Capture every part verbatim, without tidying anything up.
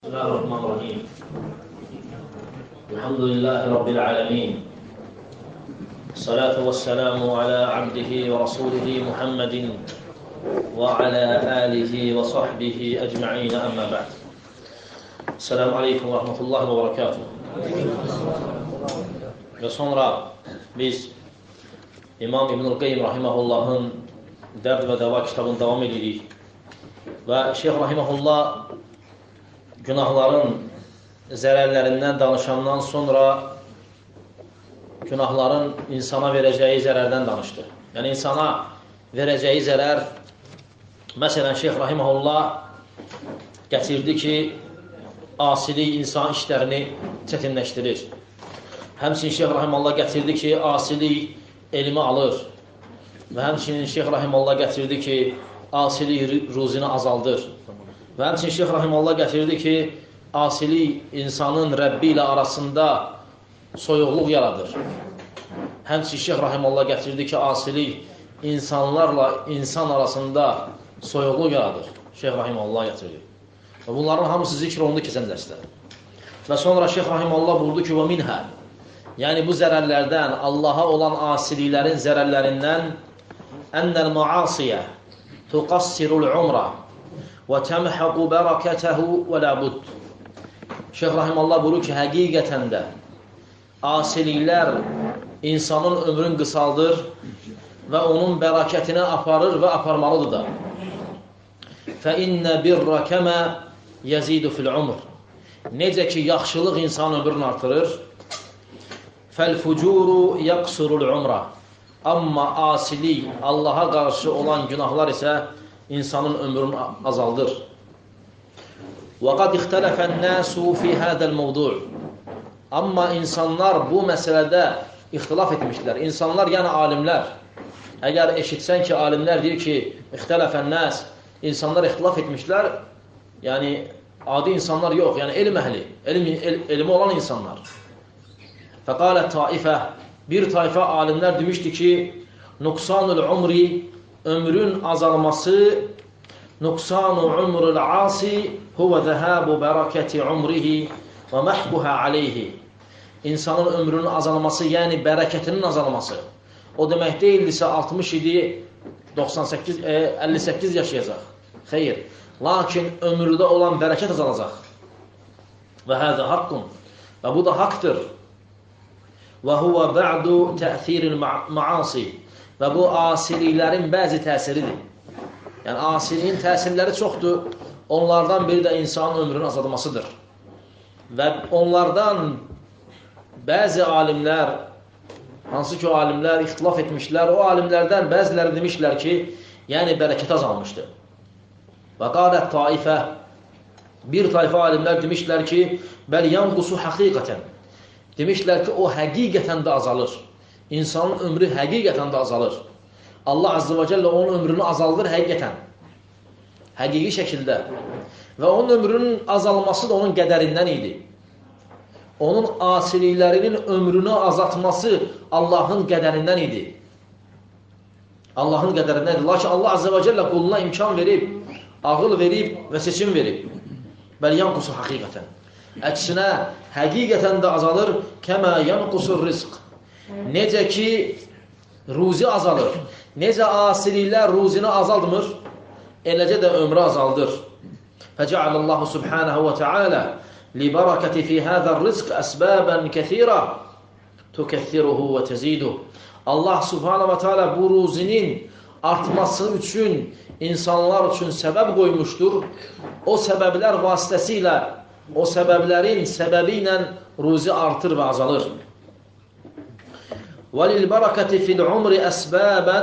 بسم الله الرحمن الرحيم. الحمد لله رب العالمين، الصلاة والسلام على عبده ورسوله محمد وعلى آله وصحبه أجمعين، أما بعد. السلام عليكم ورحمة الله وبركاته. Ve sonra biz İmam İbnül Qayyim Rahimahullah'ın Dərd və Dəva kitabını devam edirik. Və Şeyh Rahimahullah günahların zərərlərindən danışandan sonra günahların insana verəcəyi zərərdən danışdı. Yəni insana verəcəyi zərər, məsələn Şeyh Rahimahullah gətirdi ki, asilik insan işlərini çətinləşdirir. Həmçinin Şeyh Rahimahullah gətirdi ki, asilik elmi alır. Və həmçinin Şeyh Rahimahullah gətirdi ki, asilik ruzini azaldır. Və həmçinin Şeyh Rahimahullah gətirdi ki, asilik insanın Rəbbi ilə arasında soyuqluq yaradır. Həmçinin Şeyh Rahimahullah gətirdi ki, asilik insanlarla insan arasında soyuqluq yaradır. Şeyh Rahimahullah gətirdi. Və bunların hamısı zikr olundu keçən dərsdə. Və sonra Şeyh Rahimahullah buyurdu ki, və minhə, yəni bu zərərlərdən, Allaha olan asiliklərin zərərlərindən ennəl muasiyə tuqassirul umra və təmhəqu bərəkətəhu və ləbud. Şeyh Rahimahullah buyurur ki, həqiqətən də asiliklər insanın ömrün qısaldır və onun bərəkətini aparır və aparmalıdır da. فَإِنَّ بِرَّ كَمَا يَزِيدُ فِي الْعُمْرِ. Necə ki, yaxşılıq insanın ömrünü artırır. فَالْفُجُورُ يَقْسُرُ الْعُمْرَ. Amma asilik, Allaha qarşı olan günahlar isə insanın ömrünü azaldır. وَقَدْ اِخْتَلَفَ النَّاسُ فِي هَذَا الْمَوْضُعِ. Amma insanlar bu məsələdə ixtilaf etmişlər. İnsanlar, yəni alimlər. Əgər eşitsən ki, alimlər deyir ki, اِخْتَلَفَ النَّاسِ, insanlar ixtilaf etmişlər, yəni adi insanlar yox, yəni elm əhli, elm, el, elmi olan insanlar. فَقَالَ taifə, bir tayfa alimlər demişdi ki, nuksanul umri, ömrün azalması, nuksanu umrul asi, huvə zəhəbu bərəkəti umrihi və məhbuhə aleyhi. İnsanın ömrünün azalması, yəni bərəkətinin azalması. O demək deyildirsə altmış idi, doxsan səkkiz, əlli səkkiz yaşayacaq. Xeyr. Lakin ömrüdə olan bərəkət azalacaq. Və həzə haqqun. Və bu da haqdır. Və huvə bə'du tə'thiril maasi. Və bu asiliklərin bəzi təsiridir. Yəni asiliyin təsirləri çoxdur. Onlardan biri də insanın ömrünün azalmasıdır. Və onlardan bəzi alimlər, hansı ki o alimlər ixtilaf etmişlər, o alimlərdən bəziləri demişlər ki, yəni bərəkət azalmışdır. Və qalət taifə, bir tayfa alimlər demişlər ki, bəl yanqusu həqiqətən. Demişlər ki, o həqiqətən də azalır. İnsanın ömrü həqiqətən də azalır. Allah Azze və Cəllə onun ömrünü azaldır həqiqətən. Həqiqi şəkildə. Və onun ömrünün azalması da onun qədərindən idi. Onun asiliklərinin ömrünü azaltması Allahın qədərindən idi. Allahın qədərindən idi. Lakin Allah Azze və Cəllə quluna imkan verib, ağıl verib və seçim verib. Bəl yanqusu həqiqətən. Əksinə, həqiqətən də azalır. Kəmə yanqusur rizq. Necə ki, ruzi azalır. Necə asiliklər ruzini azaldmır, eləcə də ömrü azaldır. Fəcəalallahu subhanahu və teala libarakati fi hədər rizq əsbəbən kəthira tukəthiruhu və təziduh. Allah subhanahu və teala bu ruzinin artması üçün, insanlar üçün səbəb qoymuşdur. O səbəblər vasitəsilə, o səbəblərin səbəbi ilə ruzi artır və azalır. وَلِلْبَرَكَةِ فِي الْعُمْرِ أَسْبَابًا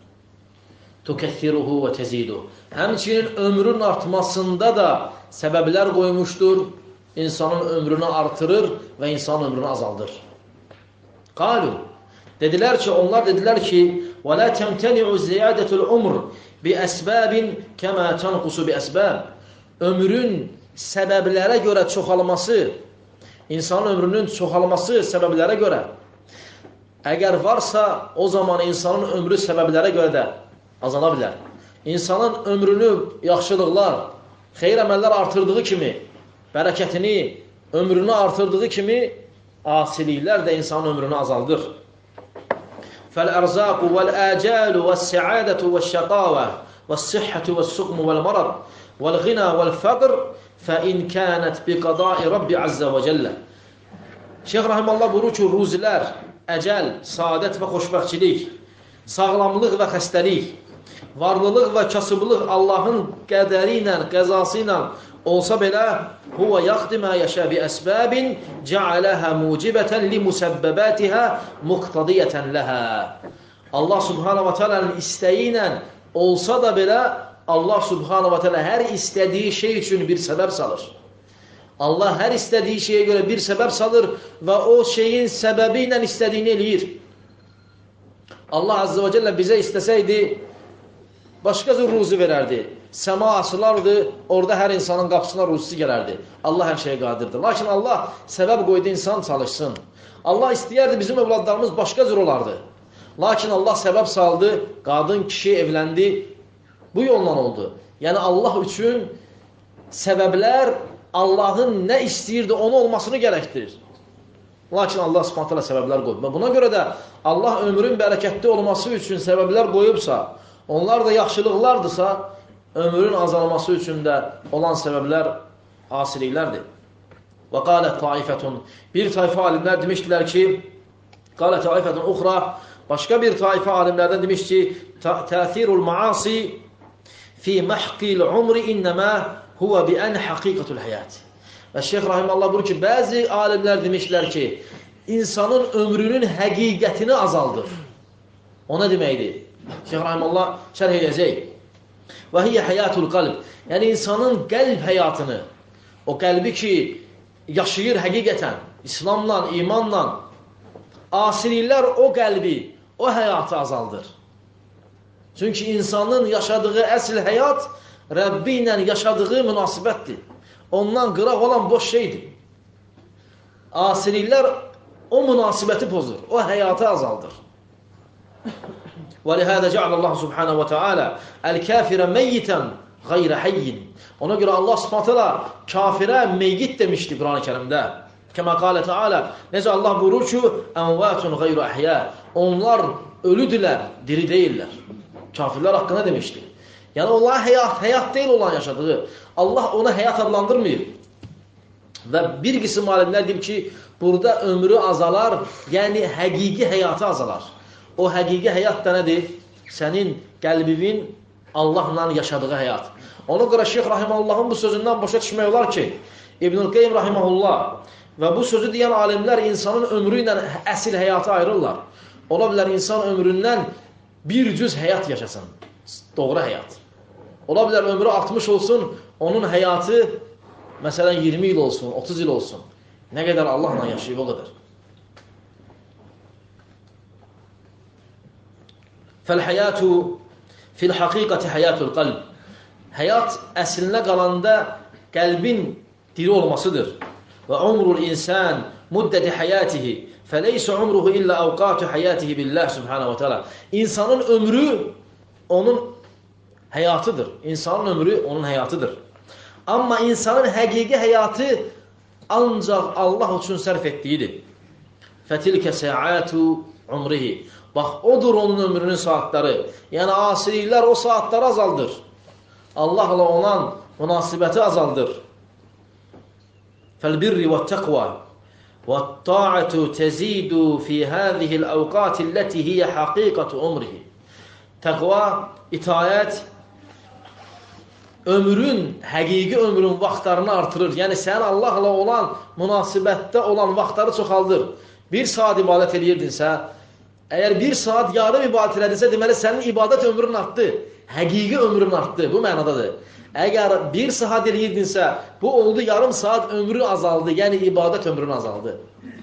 تُكَثِّرُهُ وَتَزِيدُهُ. Həmçinin ömrün artmasında da səbəblər qoymuşdur. İnsanın ömrünü artırır və insanın ömrünü azaldır. Qalu, dedilər ki, onlar dedilər ki, وَلَا تَمْتَنِعُ زِيَادَةُ الْعُمْرِ بِأَسْبَابٍ كَمَا تَنْقُسُ بِأَسْبَابٍ. Ömrün səbəblərə görə çoxalması, insanın ömrünün çoxalması səbəblərə görə əgər varsa, o zaman insanın ömrü səbəblərə görə də azala bilər. İnsanın ömrünü yaxşılıqlar, xeyir əməllər artırdığı kimi bərəkətini, ömrünü artırdığı kimi asiliklər də insanın ömrünü azaldır. فَالْأَرْزَاقُ وَالْآجَالُ وَالسَّعَادَةُ وَالشَّقَاوَةُ وَالصِّحَّةُ وَالسُّقْمُ وَالْمَرَضُ وَالْغِنَى وَالْفَقْرُ فَإِنْ كَانَتْ بِقَضَاءِ رَبِّ عَزَّ وَجَلَّ. Şeyh Rahimallah buyurur ki, ruzilər, əcəl, saadət və xoşbəxtçilik, sağlamlıq və xəstəlik, varlılıq və kasıblıq Allahın qədəri ilə, qəzası ilə olsa belə, huvə yaxdimə yəşə bi əsbəbin cəaləhə mucibətən li musəbbəbətihə muqtadiyyətən ləhə. Allah subhanahu wa ta'ala'nın istəyi ilə olsa da belə, Allah subhanahu wa ta'ala hər istədiyi şey üçün bir səbəb salır. Allah hər istədiyi şeyə görə bir səbəb salır və o şeyin səbəbi ilə istədiyini eləyir. Allah azze və cəllə bizə istəsəydi, başqa cür ruzi verərdi. Səma açılardı, orada hər insanın qapısına ruzisi gələrdi. Allah hər şeyə qadirdir. Lakin Allah səbəb qoydu, insan çalışsın. Allah istəyərdi, bizim övladlarımız başqa cür olardı. Lakin Allah səbəb saldı, qadın, kişi evləndi, bu yolla oldu. Yəni Allah üçün səbəblər Allahın nə istəyirdi, onu olmasını gərəkdirir. Lakin Allah subhanahu ta'ala səbəblər qoyub. Buna görə də Allah ömrün bərəkətli olması üçün səbəblər qoyubsa, onlar da yaxşılıqlardırsa, ömrün azalması üçün də olan səbəblər asiliklərdir. Və qalət taifətun, bir tayfa alimlər demişdilər ki, qalət taifətun uxra, başqa bir tayfa alimlərdən demiş ki, təthirul maasi fi məhqil umri innəmə huvə bi ən həqiqətul həyat. Və Şeyh Rahimallah buyurur ki, bəzi alimlər demişlər ki, insanın ömrünün həqiqətini azaldır. O nə deməkdir? Şeyh Rahimallah şərh edəcək. Və hiyyə həyatul qalb. Yəni insanın qəlb həyatını, o qəlbi ki, yaşayır həqiqətən, İslamla, imanla, asiliklər o qəlbi, o həyatı azaldır. Çünki insanın yaşadığı əsl həyat Rəbbi ilə yaşadığı münasibətdir. Ondan qıraq olan boş şeydir. Asiliklər o münasibəti pozur, o həyatı azaldır. وَلِهَذَا جَعْلَ اللّٰهُ سُبْحَانَهُ وَتَعَالَى الْكَافِرَ مَيِّتًا غَيْرَ حَيٍّ. Ona görə Allah subhanahu ta'ala kafirə meyyit demişdi Quran-ı Kərimdə. Kəmə qalə Teala, necə Allah buyurur ki, əmvətun qeyru əhyə. Onlar ölüdülər, diri deyirlər. Kafirlər haqqında demişdi. Yəni onlar həyat, həyat deyil olan yaşadığı. Allah ona həyat adlandırmıyor. Və bir qism alimlər deyib ki, burada ömrü azalar, yəni həqiqi həyatı azalar. O həqiqi həyat da nədir? Sənin qəlbinin Allahla yaşadığı həyat. Ona görə Şeyh Rahimahullahın bu sözündən başa düşmək olar ki, İbnül Qeym Rahimahullah və bu sözü deyən alimlər insanın ömrü ilə əsil həyatı ayırırlar. Ola bilər insan ömründən bir cüz həyat yaşasın. Doğru həyat. Ola bilər ömrü altmış olsun, onun həyatı məsələn iyirmi il olsun, otuz il olsun. Nə qədər Allahla yaşayıb o qədər. Fəl-həyatu fil-haqiqati həyatul qalb. Həyat əslinə qalanda qəlbin diri olmasıdır. Və umrul insan muddəti həyatihi fəleysə umruhu illə əvqatu həyatihi billah subhanahu wa ta'ala. İnsanın ömrü onun həyatıdır. İnsanın ömrü onun həyatıdır. Amma insanın həqiqi həyatı ancaq Allah üçün sərf etdiyidir. Fətilkə sə'atu umrihi. Bax, odur onun ömrünün saatları. Yəni, asiliklər o saatları azaldır. Allahla olan münasibəti azaldır. Fəl-birri və-təqvə və-ta'atu təzidu fi hədihil əvqatilləti hiyyə haqiqatu umrihi. Təqva, itayət, ömrün, həqiqi ömrün vaxtlarını artırır. Yəni, sən Allahla olan münasibətdə olan vaxtları çoxaldır. Bir saat ibadət edirdinsə, əgər bir saat yarım ibadət edilsə, deməli, sənin ibadət ömrün artdı. Həqiqi ömrün artdı. Bu mənadadır. Əgər bir saat edirdinsə, bu oldu, yarım saat ömrü azaldı. Yəni, ibadət ömrün azaldı.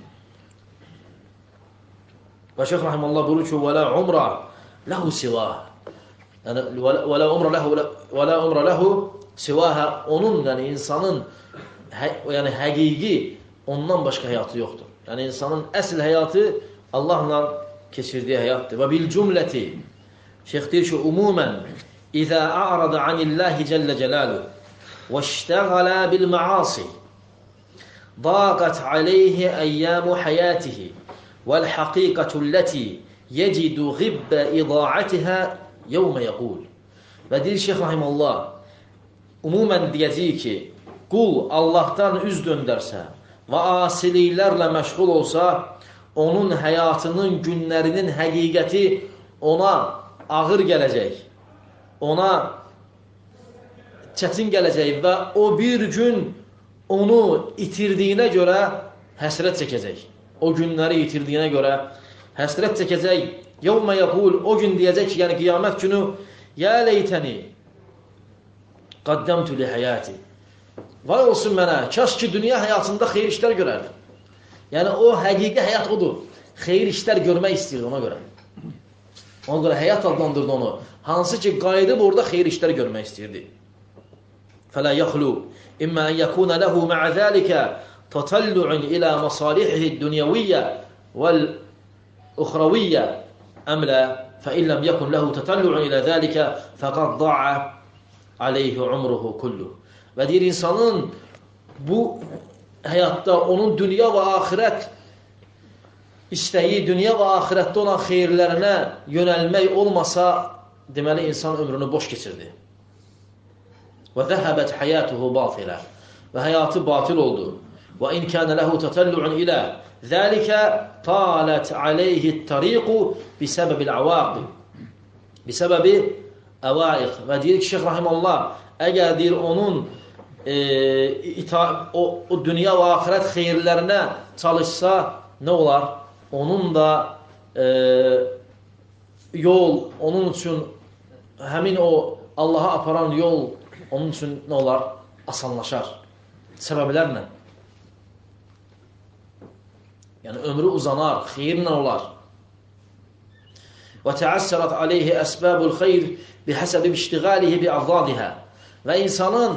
Və Şeyh Rahimallah buyurur ki, وَلَا عُمْرَ لَهُ سِوَاهَ. Yəni, وَلَا عُمْرَ لَهُ سِوَاهَ. Onun, yəni insanın yəni, həqiqi ondan başqa həyatı yoxdur. Yəni, insanın əsl həyatı Allahla keçirdiyi həyatdır. Və bil cümləti, şeyh deyir ki, umumən, İzə a'rada anillahi cəllə cəlalu və iştəğalə bil məasi ضاقت عليه أيام حياته والحقيقة التي يجد غب إضاعتها يوم يقول. Və deyir Şeyx Rahimullah, umumən deyəcəyik ki, qul Allahdan üz döndərsə və asiliklərlə məşğul olsa, onun həyatının, günlərinin həqiqəti ona ağır gələcək, ona çətin gələcək və o bir gün onu itirdiyinə görə həsrət çəkəcək. O günləri itirdiyinə görə həsrət çəkəcək. Yevmə yəqul, o gün deyəcək ki, yəni qiyamət günü, ya leytəni qaddəmtü li həyati. Vay olsun mənə, kaş ki, dünya həyatında xeyir işlər görərdim. Yəni, o həqiqi həyat odur. Xeyir işlər görmək istəyir ona görə. Ona görə həyat adlandırdı onu. Hansı ki, qayıdıb orada xeyir işlər görmək istəyirdi. فَلَا يَخْلُوا إِمَّا أَنْ يَكُونَ لَهُ مَعَ ذَلِكَ تَطَلُّعٌ إِلَى مَصَالِحِهِ الدُّنْيَوِيَّةِ وَالْأُخْرَوِيَّةِ أَمْ لَا فَإِنْ لَمْ يَكُنْ لَهُ تَطَلُّعٌ إِلَى ذَلِكَ فَقَدْ ضَعَ عَلَيْهِ عُمْرُهُ كُلُّهُ. Və deyir, insanın bu həyatda onun dünya və axirət istəyi, dünya və axirətdə olan xeyirlərinə yönəlmək olmasa, deməli, insan ömrünü boş keçirdi. Və zəhəbət həyatuhu batilə. Və həyatı batil oldu. Və in kənə ləhu tətəllu'un ilə zəlikə talət aleyhi tariqu bisəbəbil əvaqib. Bisəbəbi əvaiq. Və deyir ki, Şeyx Rahimullah, əgər deyir, onun e, ita, o, o dünya və axirət xeyirlərinə çalışsa, nə olar? Onun da e, yol, onun üçün həmin o Allaha aparan yol onun üçün nə olar? Asanlaşar. Səbəblərlə. Yəni, ömrü uzanar, xeyirlə olar. Və təəssərət aleyhi əsbəbul xeyr bihəsəbi iştiğalihi bi'avzadihə. Və insanın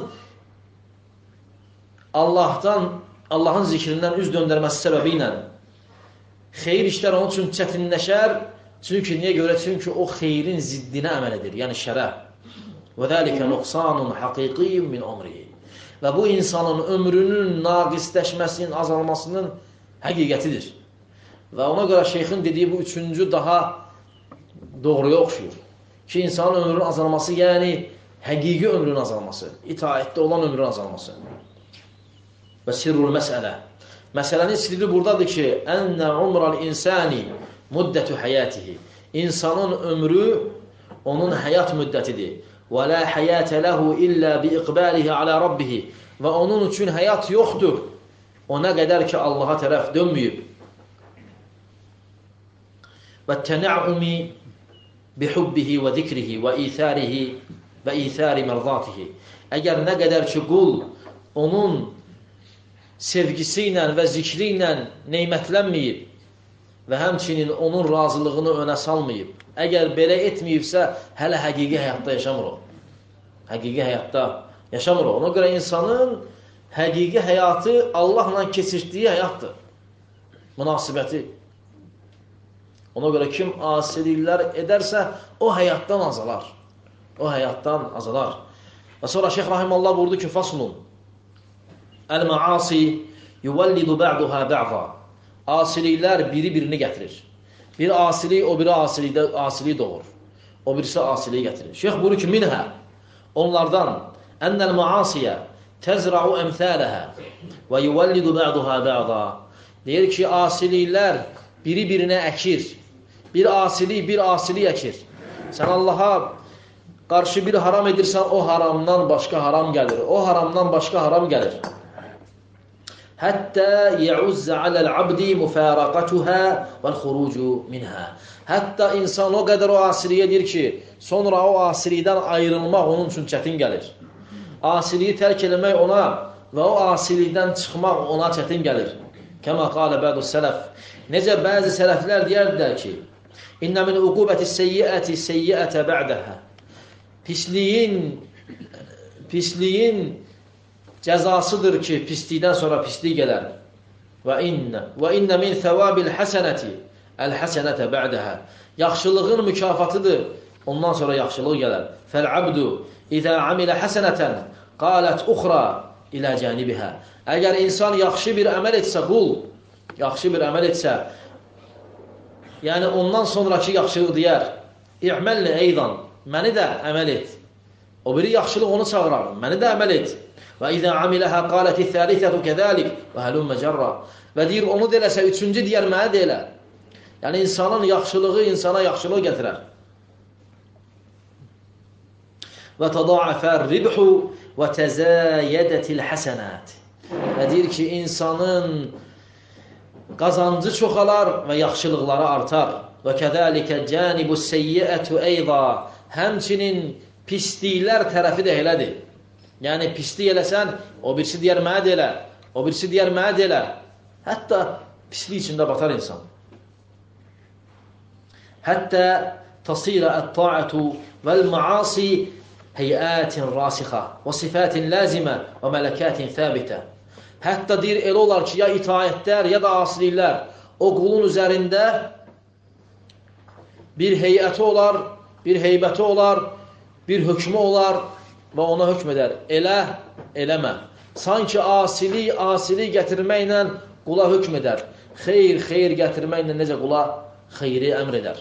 Allahdan, Allahın zikrindən üz döndərməsi səbəbi ilə xeyir işlər onun üçün çətinləşər. Çünki niyə görə? Çünki o xeyrin ziddinə əməl edir, yəni şərə. وَذَٰلِكَ نُقْصَانٌ حَقِيقِيٌّ مِنْ عُمْرِهِ. Və bu insanın ömrünün naqisləşməsinin, azalmasının həqiqətidir. Və ona görə şeyxin dediyi bu üçüncü daha doğruya oxşuyur. Ki, insanın ömrünün azalması, yəni həqiqi ömrünün azalması, itaətdə olan ömrünün azalması. Və sirrul məsələ. Məsələnin sirri buradadır ki, ənnə umral insani müddətü həyətihi. İnsanın ömrü onun həyat müddətidir. Və la həyətə ləhu illə bi-iqbəlihi alə rabbihi. Və onun üçün həyat yoxdur. O nə qədər ki, Allaha tərəf dönməyib. Və tənə'umi bihubbihi və zikrihi və ithərihi və ithəri mərzatihi. Əgər nə qədər ki, qul onun sevgisi ilə və zikri ilə neymətlənməyib və həmçinin onun razılığını önə salmayıb, əgər belə etməyibsə, hələ həqiqi həyatda yaşamır o. Həqiqi həyatda yaşamır o. Ona görə insanın həqiqi həyatı Allahla keçirdiyi həyatdır. Münasibəti. Ona görə kim asiliklər edərsə, o həyatdan azalar. O həyatdan azalar. Və sonra Şeyx Rahimullah buyurdu ki, faslun. Əl-məasi yuvəllidu bə'duhə bə'za. Asiliklər biri-birini gətirir. Bir asilik, o biri asilikdə asiliyi doğur. O birisi asiliyi gətirir. Şeyx buyurur ki, minhə, onlardan, ennəl maasiyə təzra'u əmthələhə və yuvəllidu bə'duhə bə'za. Deyir ki, asiliklər biri-birinə əkir. Bir asilik, bir asilik əkir. Sən Allaha qarşı bir haram edirsən, o haramdan başqa haram gəlir. O haramdan başqa haram gəlir. Həttə yəuzzə aləl-abdi müfəraqatuhə vəl-xurucu minhə. Hətta insan o qədər o asiliyə deyir ki, sonra o asilikdən ayrılmaq onun üçün çətin gəlir. Asiliyi tərk eləmək ona və o asilikdən çıxmaq ona çətin gəlir. Kəmə qalə bədu sələf. Necə bəzi sələflər deyərdilər ki, İnnə min uqubəti seyyiəti seyyiətə bə'dəhə. Pisliyin, pisliyin cəzasıdır ki, pislikdən sonra pislik gələr. Və innə, və innə min thəvabil həsənəti əl-həsənətə bə'dəhə. Yaxşılığın mükafatıdır, ondan sonra yaxşılıq gələr. Fəl-abdu İzə amilə həsənətən qalət uxra ilə cənibihə. Əgər insan yaxşı bir əməl etsə, qul, yaxşı bir əməl etsə, yəni ondan sonraki yaxşılıq deyər, İ'məlni eydan, məni də əməl et. O biri yaxşılıq onu çağırar, məni də əməl et. Və izə amiləhə qaləti thəlithətu kəzəlik və həlümmə cərra. Və deyir, onu deləsə, üçüncü deyər, mənə deyə. Yəni, insanın yaxşılığı insana yaxşılıq gətirər. Və təda'afər ribhu və təzəyədətil həsənət. Və deyir ki, insanın qazancı çoxalar və yaxşılıqları artar. Və kədəlikə cənibus seyyiətü eyda. Həmçinin pisliklər tərəfi də elədir. Yəni, pislik eləsən, o birisi deyər, mənə də elə. O birisi deyər, mənə də elə. Hətta pislik içində batar insan. Hətta tasirə ət-ta'atu vəl-maasi heyətin rasixə və sifatin lazimə və mələkətin thəbitə. Hətta deyir, elə olar ki, ya itaətlər, ya da asiliklər o qulun üzərində bir heyəti olar, bir heybəti olar, bir hökmü olar və ona hökm edər. Elə, eləmə. Sanki asilik, asilik gətirməklə qula hökm edər. Xeyr, xeyr gətirməklə necə qula xeyri əmr edər.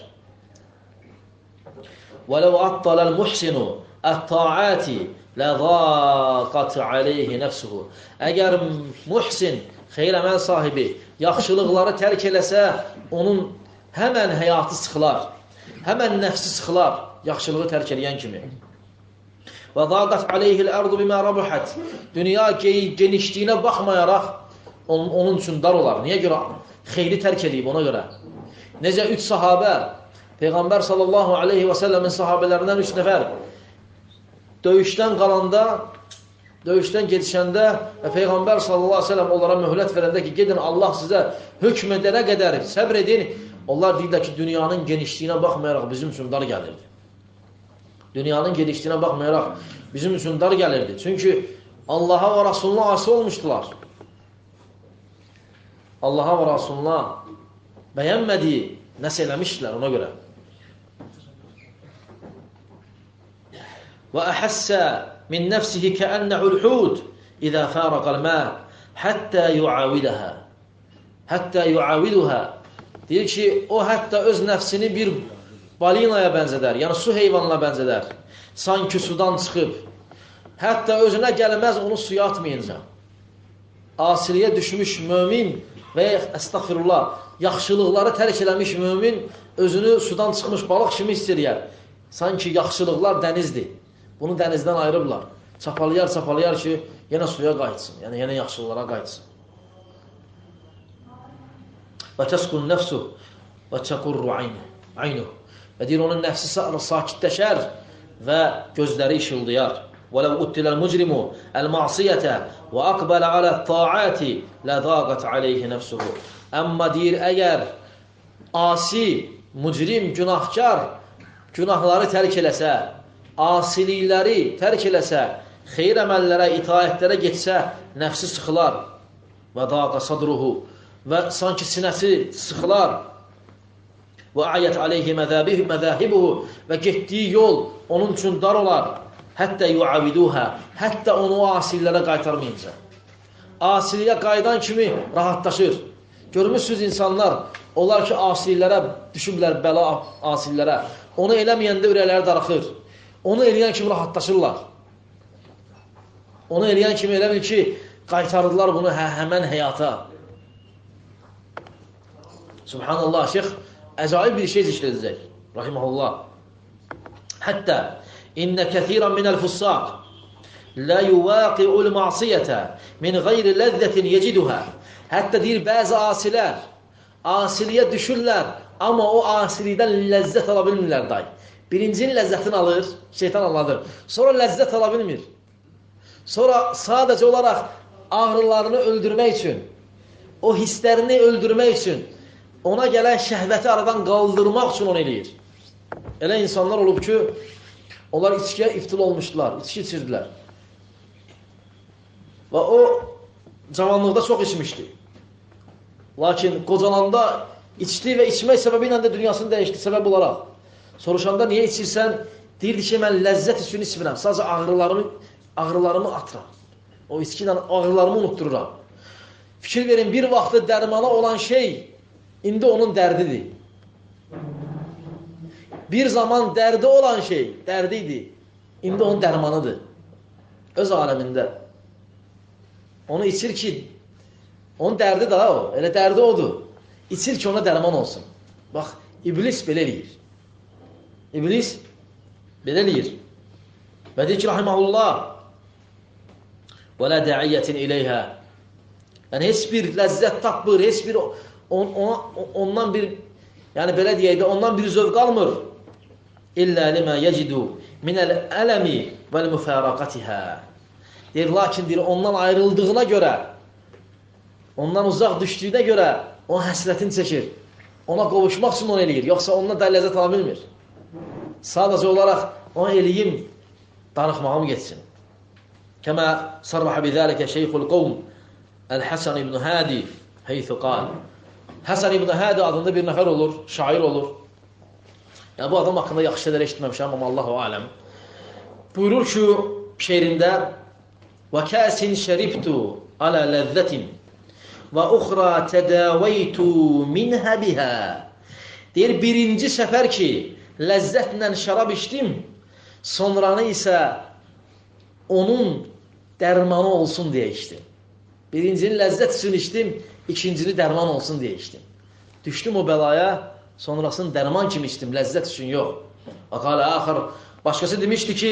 وَلَوْ أَطَّلَ الْمُحْسِنُ الطَّاعَاتِ لَضَاقَتْ عَلَيْهِ نَفْسُهُ. Əgər muhsin, xeyr əməl sahibi, yaxşılıqları tərk eləsə, onun həmən həyatı sıxılar, həmən nəfsi sıxılar, yaxşılığı tərk eləyən kimi. وَضَاقَتْ عَلَيْهِ الْأَرْضُ بِمَا رَبُحَتْ. Dünya genişliyinə baxmayaraq onun, onun üçün dar olar. Niyə görə? Xeyri tərk edib ona görə. Necə üç sahabə, Peyğəmbər sallallahu aleyhi və səlləmin sahabələrindən üç nəfər döyüşdən qalanda, döyüşdən gedişəndə və Peyğəmbər sallallahu aleyhi və səlləm onlara möhlət verəndə ki, gedin Allah sizə hökm edərə qədər səbr edin. Onlar deyirlər ki, dünyanın genişliyinə baxmayaraq bizim üçün dar gəlirdi. Dünyanın genişliyinə baxmayaraq bizim üçün dar gəlirdi. Çünki Allaha və Rasuluna asi olmuşdular. Allaha və Rasuluna bəyənmədiyi nəsə eləmişdilər ona görə. Və əhəssə min nəfsihi kəənnəhul hud İzə fərəqəl mə həttə yuavidəhə həttə yuaviduhə. Deyir ki, o hətta öz nəfsini bir balinaya bənzədər, yəni su heyvanına bənzədər. Sanki sudan çıxıb, hətta özünə gəlməz onu suya atmayınca. Asiliyə düşmüş mömin və əstəğfirullah, yaxşılıqları tərk eləmiş mömin özünü sudan çıxmış balıq kimi hiss edir. Sanki yaxşılıqlar dənizdir. Bunu dənizdən ayırıblar. Çapalayar, çapalayar ki, yenə suya qayıtsın, yəni yenə yaxşılıqlara qayıtsın. Və təskun nəfsuh və çəqurru aynuh. Və deyir, onun nəfsi sakitləşər və gözləri işıldayar. وَلَوْ أُتِّلَ الْمُجْرِمُ الْمَعْصِيَةَ وَأَقْبَلَ عَلَى الطَّاعَاتِ لَذَاقَتْ عَلَيْهِ نَفْسُهُ. Amma deyir, əgər asi, mücrim, günahkar günahları tərk eləsə, asilikləri tərk eləsə, xeyr əməllərə, itaətlərə getsə, nəfsi sıxılar və daqa sadruhu və sanki sinəsi sıxılar və ayət aleyhi məzəhibuhu və getdiyi yol onun üçün dar olar. Həttə yuaviduhə, hətta onu o asillərə qaytarmayınca. Asiliyə qaydan kimi rahatlaşır. Görmüşsünüz insanlar, onlar ki, asillərə düşüblər, bəla asillərə. Onu eləməyəndə ürəkləri darıxır. Onu eləyən kimi rahatlaşırlar. Onu eləyən kimi elə bil ki, qaytardılar bunu hə, həmən həyata. Subhanallah, şeyx əcaib bir şey zikr edəcək. Rahiməhullah. Hətta İnnə kəthirən minəl fussaq lə yuvaqi'ul ma'siyyətə min qeyri ləzzətin yeciduhə. Hətta deyir, bəzi asilər asiliyə düşürlər, amma o asilikdən ləzzət ala bilmirlər day. Birincinin ləzzətini alır, şeytan anladır. Sonra ləzzət ala bilmir. Sonra sadəcə olaraq ağrılarını öldürmək üçün, o hisslərini öldürmək üçün, ona gələn şəhvəti aradan qaldırmaq üçün onu eləyir. Elə insanlar olub ki, onlar içkiyə iftil olmuşdular, içki içirdilər. Və o, cavanlıqda çox içmişdi. Lakin qocalanda içdi və içmək səbəbi ilə də dünyasını dəyişdi, səbəb olaraq. Soruşanda niyə içirsən? Deyirdi ki, mən ləzzət üçün içmirəm, sadəcə ağrılarımı, ağrılarımı atıram. O içki ilə ağrılarımı unutdururam. Fikir verin, bir vaxtı dərmana olan şey, indi onun dərdidir. Bir zaman dərdi olan şey, dərdi idi. İndi onun dərmanıdır. Öz aləmində. Onu içir ki, onun dərdi daha o. Elə dərdi odur. İçir ki, ona dərman olsun. Bax, iblis belə eləyir. İblis belə eləyir. Və deyir ki, rahiməhullah, وَلَا دَعِيَّةٍ اِلَيْهَا Yəni, heç bir ləzzət tapmır, heç bir on, ona, ondan bir, yəni belə deyək də, ondan bir zövq almır. İllə limə yəcidu minəl ələmi vəl müfəraqatihə deyir, lakin deyir, ondan ayrıldığına görə, ondan uzaq düşdüyünə görə o həsrətini çəkir. Ona qovuşmaq üçün onu eləyir, yoxsa ondan da ləzzət ala bilmir. Sadəcə olaraq onu eləyim, darıxmağım geçsin. Kəmə sarrahə bidəlikə şeyxul qovm Əl-Həsən ibn Hədi heythü qal. Həsən ibn Hədi adında bir nəfər olur, şair olur. Yəni, bu adam haqqında yaxşı şeylər eşitməmişəm, amma Allahu aləm. Buyurur ki, şeirində وَكَاسٍ شَرِبْتُ عَلَى لَذَّةٍ وَأُخْرَى تَدَاوَيْتُ مِنْهَ بِهَا deyir, birinci səfər ki, ləzzətlə şərab içdim, sonranı isə onun dərmanı olsun deyə içdim. Birincini ləzzət üçün içdim, ikincini dərman olsun deyə içdim. Düşdüm o bəlaya, sonrasını dərman kimi içdim, ləzzət üçün yox. Aqalə axır, başqası demişdi ki,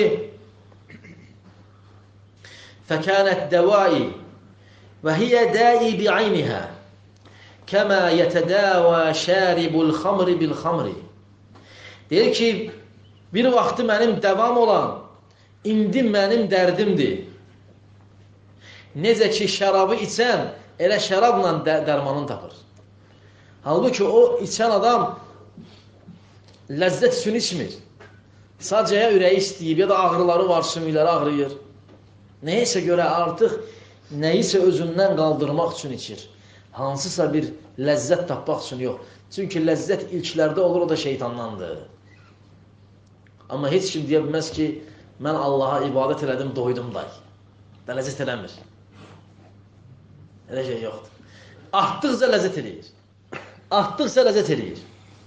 فَكَانَتْ دَوَائِ وَهِيَ دَائِ بِعَيْنِهَا كَمَا يَتَدَاوَى شَارِبُ الْخَمْرِ بِالْخَمْرِ deyir ki, bir vaxtı mənim dəvam olan, indi mənim dərdimdir. Necə ki, şərabı içən, elə şərabla dərmanını tapır. Halbuki o içən adam ləzzət üçün içmir. Sadəcə ya ürəyi istəyib, ya da ağrıları var, sümükləri ağrıyır. Neysə görə artıq nəyisə özündən qaldırmaq üçün içir. Hansısa bir ləzzət tapmaq üçün yox. Çünki ləzzət ilklərdə olur, o da şeytandandır. Amma heç kim deyə bilməz ki, mən Allaha ibadət elədim, doydum day. Da ləzzət eləmir. Elə şey yoxdur. Artdıqca ləzzət eləyir. Artdıqca ləzzət eləyir.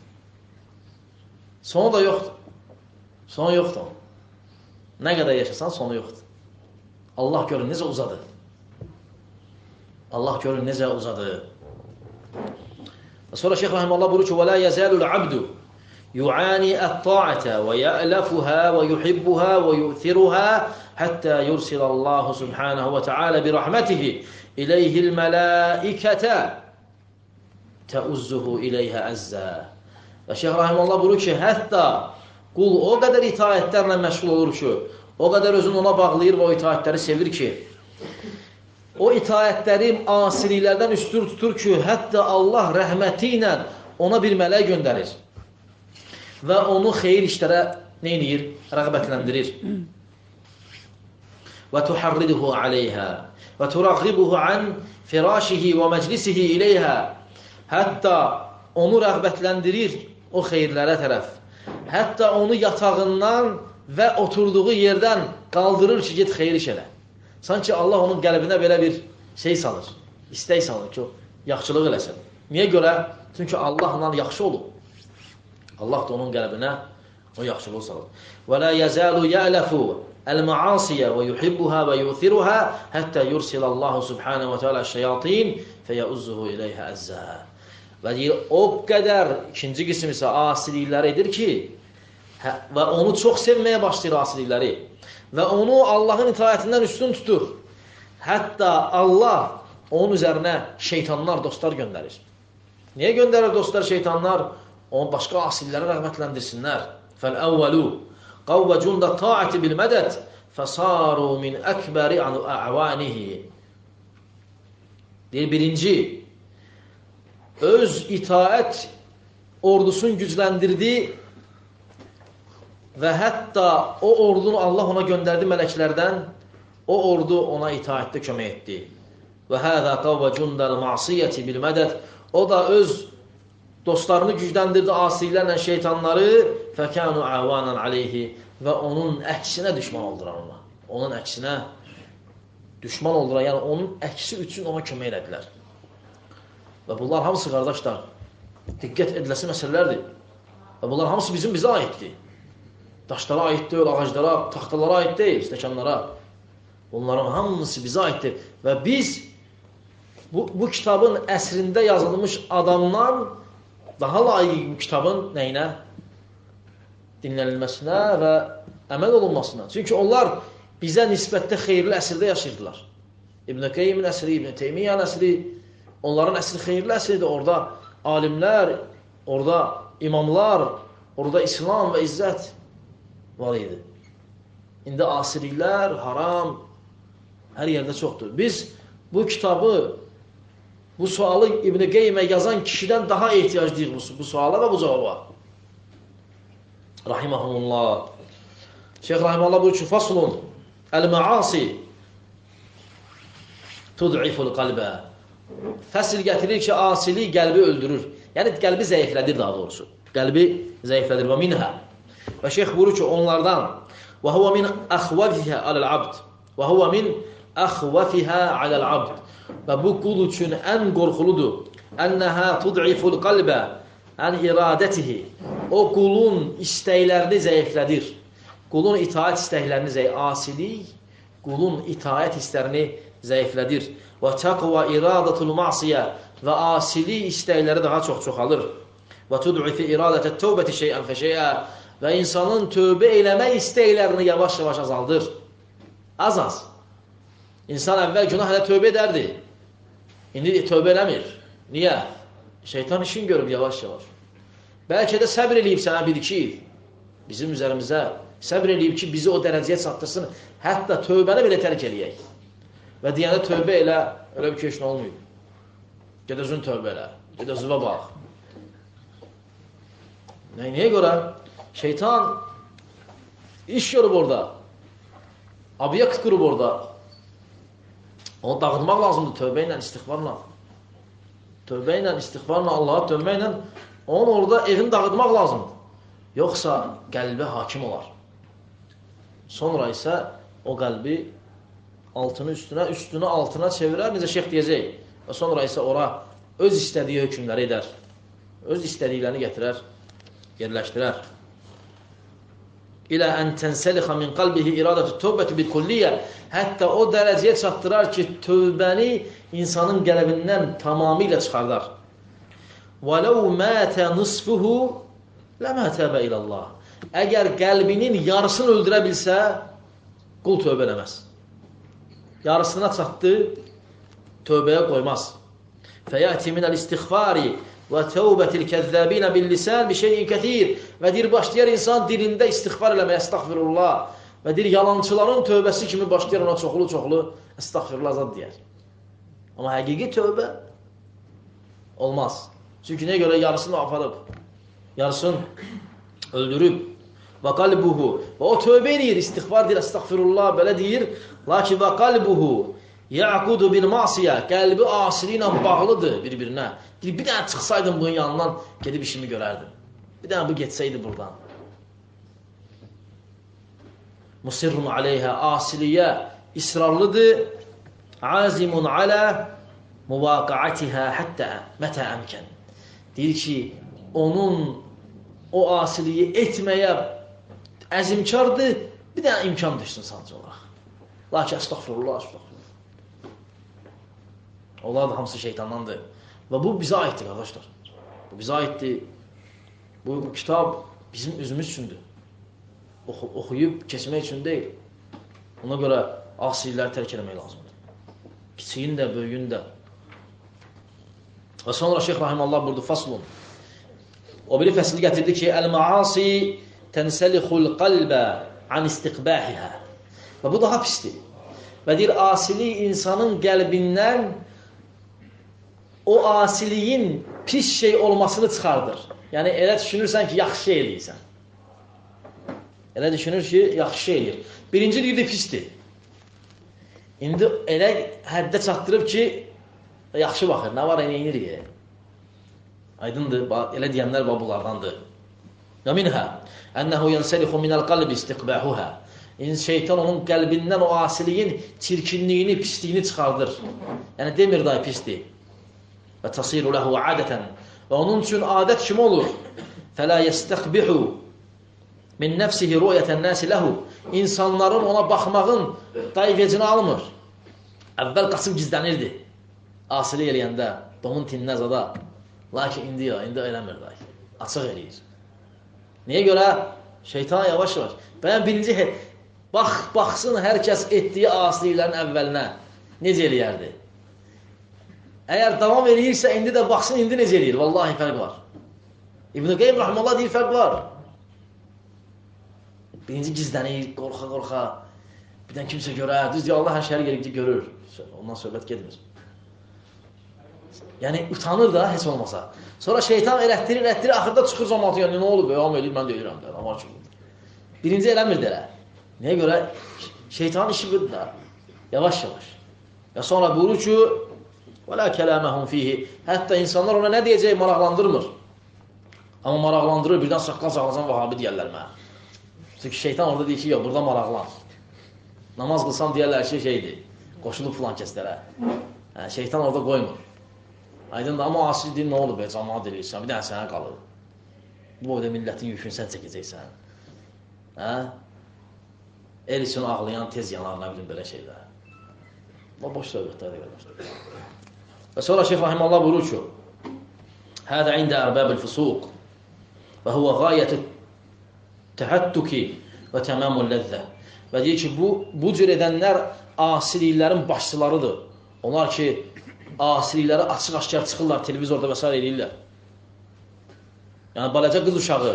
Sonu da yoxdur. Sonu yoxdur. Nə qədər yaşasan, sonu yoxdur. Allah görün necə uzadı. Allah görün necə uzadı. Sonra Şeyx Rahiməllah buyurur ki, وَلَا يَزَالُ الْعَبْدُ يُعَانِي الطَّاعَةَ وَيَأْلَفُهَا وَيُحِبُّهَا وَيُؤْثِرُهَا حَتَّى يُرْسِلَ اللَّهُ سُبْحَانَهُ وَتَعَالَى بِرَحْمَتِهِ إِلَيْهِ الْمَلَائِكَةَ تَؤُزُّهُ إِلَيْهَا أَزَّا Və Şeyx Rahiməllah buyurur ki, hətta qul o qədər itaətlərlə məşğul olur ki, o qədər özünü ona bağlayır və o itaətləri sevir ki, o itaətləri asiliklərdən üstür tutur ki, hətta Allah rəhməti ilə ona bir mələk göndərir və onu xeyir işlərə neynir? Rəğbətləndirir. Və tuharriduhu aleyhə və turaqqibuhu an firashihi və məclisihi ileyhə hətta onu rəğbətləndirir o xeyirlərə tərəf. Hətta onu yatağından və oturduğu yerdən qaldırır ki, get xeyir iş elə. Sanki Allah onun qəlbinə belə bir şey salır, istək salır ki, o yaxşılıq eləsin. Niyə görə? Çünki Allahla yaxşı olub. Allah da onun qəlbinə o yaxşılıq salır. وَلَا يَزَالُ يَأْلَفُ الْمَعَاصِيَ وَيُحِبُّهَا وَيُؤْثِرُهَا حَتَّى يُرْسِلَ اللَّهُ سُبْحَانَهُ وَتَعَالَى الشَّيَاطِينَ فَيَؤُزُّهُ إِلَيْهَا أَزَّا Və deyir, o qədər, ikinci qism isə asiliklər edir ki, və onu çox sevməyə başlayır asilikləri və onu Allahın itaətindən üstün tutur. Hətta Allah onun üzərinə şeytanlar, dostlar göndərir. Niyə göndərir dostlar, şeytanlar? Onu başqa asillərə rəğbətləndirsinlər. Fəl-əvvəlu qavvə cunda taati bil-mədət fəsaru min əkbəri əvanihi deyir, birinci, öz itaət ordusun gücləndirdi və hətta o ordunu Allah ona göndərdi mələklərdən, o ordu ona itaətdə kömək etdi. Və həzə qavvə cundəl masiyyəti bil-mədət o da öz dostlarını gücləndirdi asilərlə şeytanları fəkənu əvanən aleyhi və onun əksinə düşman oldular ona. Onun əksinə düşman oldular, yəni onun əksi üçün ona kömək elədilər. Və bunlar hamısı qardaşlar, diqqət ediləsi məsələlərdir. Və bunlar hamısı bizim bizə aiddir. Daşlara aid deyil, ağaclara, taxtalara aid deyil, stəkanlara. Bunların hamısı bizə aiddir. Və biz bu, bu kitabın əsrində yazılmış adamdan daha layiq bu kitabın nəyinə? Dinlənilməsinə və əməl olunmasına. Çünki onlar bizə nisbətdə xeyirli əsrdə yaşayırdılar. İbn-i Qeyyimin əsri, İbn-i Teymiyyənin əsri, onların əsri xeyirli əsridir. Orada alimlər, orada imamlar, orada İslam və izzət var idi. İndi asirilər, haram, hər yerdə çoxdur. Biz bu kitabı, bu sualı İbn-i Qeyyimə yazan kişidən daha ehtiyaclıyıq bu, bu suala və bu cavaba. Rahiməhumullah. Şeyh Rahiməllah buyur ki, faslun, əl-məasi tud'iful qalbə. Fəsil gətirir ki, asili qəlbi öldürür. Yəni, qəlbi zəiflədir daha doğrusu. Qəlbi zəiflədir. Və minhə. Və şeyh buyurur ki, onlardan və huvə min əxvəfihə aləl-abd. Və huvə min əxvəfihə aləl-abd. Və bu qul üçün ən qorxuludur. Ənəhə tud'iful qalbə ən iradətihi. O qulun istəklərini zəiflədir. Qulun itaət istəklərini zəiflədir. Asilik qulun itaət istəklərini zəiflədir. Və təqva iradətul masiyə. Və asili istəkləri daha çox çoxalır. Və tud'ifi iradətə tövbəti şeyən fəşəyə. Və insanın tövbə eləmək istəklərini yavaş-yavaş azaldır. Az-az. İnsan əvvəl günah elə tövbə edərdi. İndi tövbə eləmir. Niyə? Şeytan işin görüb yavaş-yavaş. Bəlkə də səbr eləyib sənə bir-iki il. Bizim üzərimizə səbr eləyib ki, bizi o dərəcəyə çatdırsın. Hətta tövbəni belə tərk eləyək. Və deyəndə tövbə elə, elə bir keşin olmayıb. Gədə özün tövbə elə. Gədə özüvə bax. Nə, niyə görə? Şeytan iş görüb orada. Obyekt qırıb orada. Onu dağıtmaq lazımdır tövbə ilə, istiğfarla. Tövbə ilə, istiğfarla, Allaha dönməklə onun orada evini dağıtmaq lazımdır. Yoxsa qəlbə hakim olar. Sonra isə o qəlbi altını üstünə, üstünü altına çevirər, necə şeyx deyəcək. Və sonra isə ora öz istədiyi hökmləri edər. Öz istədiklərini gətirər, yerləşdirər. İlə ən tənsəlixə min qalbihi iradətü tövbəti bil kulliyyə. Hətta o dərəcəyə çatdırar ki, tövbəni insanın qəlbindən tamamilə çıxardar. وَلَوْ مَاتَ نِصْفُهُ لَمَا تَابَ إِلَى اللّٰهِ. Əgər qəlbinin yarısını öldürə bilsə, qul tövbə eləməz. Yarısına çatdı, tövbəyə qoymaz. فَيَأْتِ مِنَ الْاِسْتِغْفَارِ وَتَوْبَةِ الْكَذَّابِينَ بِالْلِسَانِ بِشَيْءٍ كَثِيرٍ. Və deyir, başlayar insan dilində istiğfar eləməyə, əstəğfirullah. Və deyir, yalancıların tövbəsi kimi başlayar ona çoxlu-çoxlu əstəğfirullah zad deyər. Amma həqiqi tövbə olmaz. Çünki nəyə görə yarısını aparıb, yarısını öldürüb. Və qalbuhu. Və o tövbə edir, istiğfar deyir, əstəğfirullah, belə deyir. Lakin və qalbuhu ya'qudu bil masiyə. Qəlbi asili ilə bağlıdır bir-birinə. Deyir, bir dənə çıxsaydım bunun yanından, gedib işimi görərdim. Bir dənə bu getsəydi buradan. Musirrun aleyhə, asiliyə israrlıdır. Azimun alə muvaqaatihə həttə mətə əmkən. Deyir ki, onun o asiliyi etməyə əzimkardır, bir dənə imkan düşsün sadəcə olaraq. Lakin əstəğfirullah, əstəğfirullah. Onlar da hamısı şeytandandır. Və bu bizə aiddir, qardaşlar. Bu bizə aiddir. Bu, bu kitab bizim özümüz üçündür. Oxu, oxuyub keçmək üçün deyil. Ona görə asililəri tərk eləmək lazımdır. Kiçiyin də, böyüyün də. Və sonra Şeyx Rahimallah burada faslun. O biri fəsli gətirdi ki, əl-maasi tənsəlixul qalbə an istiqbəhihə. Və bu daha pisdir. Və deyir, asili insanın qəlbindən o asiliyin pis şey olmasını çıxardır. Yəni, elə düşünürsən ki, yaxşı şey eləyirsən. Elə düşünür ki, yaxşı şey eləyir. Birinci deyirdi, pisdir. İndi elə həddə çatdırıb ki, yaxşı baxır, nə var, nə inir? Aydındır, elə deyənlər bunlardandır. Və minhə, ənəhu yənsəlixu minəl qalbi istiqbəhuhə. İndi şeytan onun qəlbindən o asiliyin çirkinliyini, pisliyini çıxardır. Yəni, demir dahi pisdir. Və tasiru ləhu adətən. Və onun üçün adət kimi olur. Fələ yəstəqbihu min nəfsihi rüyətən nəsi ləhu. İnsanların ona baxmağın daivecini almır. Əvvəl qaçıb gizlənirdi. Asili eləyəndə, donun tinlə zada. Lakin indi ya, indi eləmir dahi. Açıq eləyir. Niyə görə? Şeytan yavaş-yavaş. Bəyən birinci, bax, baxsın hər kəs etdiyi asiliklərin əvvəlinə necə eləyərdi? Əgər davam eləyirsə, indi də baxsın, indi necə eləyir? Vallahi fərq var. İbn-i Qeym Rahmanullah deyir, fərq var. Birinci gizlənir, qorxa-qorxa. Birdən kimsə görər, düz deyir, Allah hər şəhər gelib görür. Ondan söhbət gedmir. Yəni, utanır da, heç olmasa. Sonra şeytan elətdirir, elətdirir, axırda çıxır cəmatı, yəni, nə olub, am eləyir, mən deyirəm də, amma ki. Birinci eləmir də elə. Niyə görə? Şeytanın işi budur da. Yavaş-yavaş. Və sonra buyurur ki, وَلَا كَلَامَهُمْ فِيهِ. Hətta insanlar ona nə deyəcək, maraqlandırmır. Amma maraqlandırır, birdən saqqal sağlasan, vahabi deyərlər mənə. Çünki şeytan orada deyir ki, yox, burada maraqlan. Namaz qılsam deyərlər ki, şeydir, qoşulub filan kəslərə. Yəni, şeytan orada qoymur. Aydın da, amma asili deyil, nə olub, cəmaat eləyirsən, bir dənə sənə qalır. Bu boyda millətin yükünü sən çəkəcəksən. Hə? El üçün ağlayan tez yanar, nə bilim, belə şeylər. O boş söhbətlərdə qardaşlar. Və sonra Şeyx Rahimallah buyurur ki, Hədə ində ərbəb-ül fusuq və huvə qayətü təhəttüki və təməmül ləzzə. Və deyir ki, bu, bu cür edənlər asiliklərin başçılarıdır. Onlar ki, asilikləri açıq-aşkar çıxırlar, televizorda və s. eləyirlər. Yəni, balaca qız uşağı,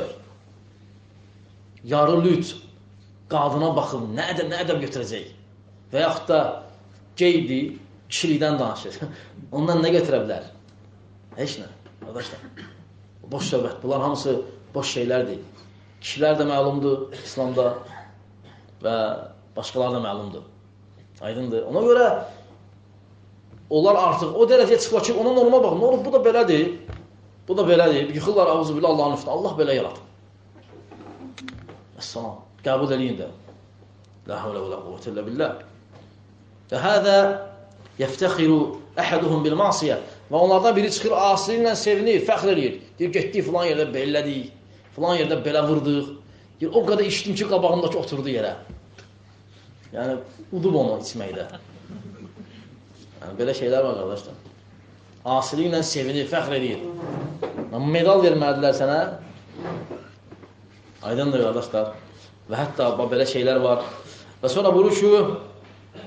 yarı lüt, qadına baxın, nə ədəb, nə ədəb götürəcək. Və yaxud da geydir, kişilikdən danışır. Ondan nə götürə bilər? Heç nə, qardaşlar. Boş söhbət, bunlar hamısı boş şeylərdir. Kişilər də məlumdur İslamda və başqalar da məlumdur. Aydındır. Ona görə onlar artıq o dərəcəyə çıxır ki, ona norma baxın, nə olub, bu da belədir, bu da belədir, yıxırlar ağzı bilə Allahın üstündə, Allah belə yaratır. Əssalam, qəbul eləyin də. La havlə və la quvvətə illə billah. Və hədə yəftəxiru əhəduhum bil-masiyə. Və onlardan biri çıxır, asiliklə sevinir, fəxr eləyir. Deyir, getdik, filan yerdə belədik, filan yerdə belə vırdıq. Deyir, o qədər içdim ki, qabağındakı oturdu yerə. Yəni, udub onu içməkdə. Yəni, belə şeylər var, qardaşlar. Asiliklə sevinir, fəxr edir. Medal vermədilər sənə. Aydındır, qardaşlar. Və hətta belə şeylər var. Və sonra buyurur ki,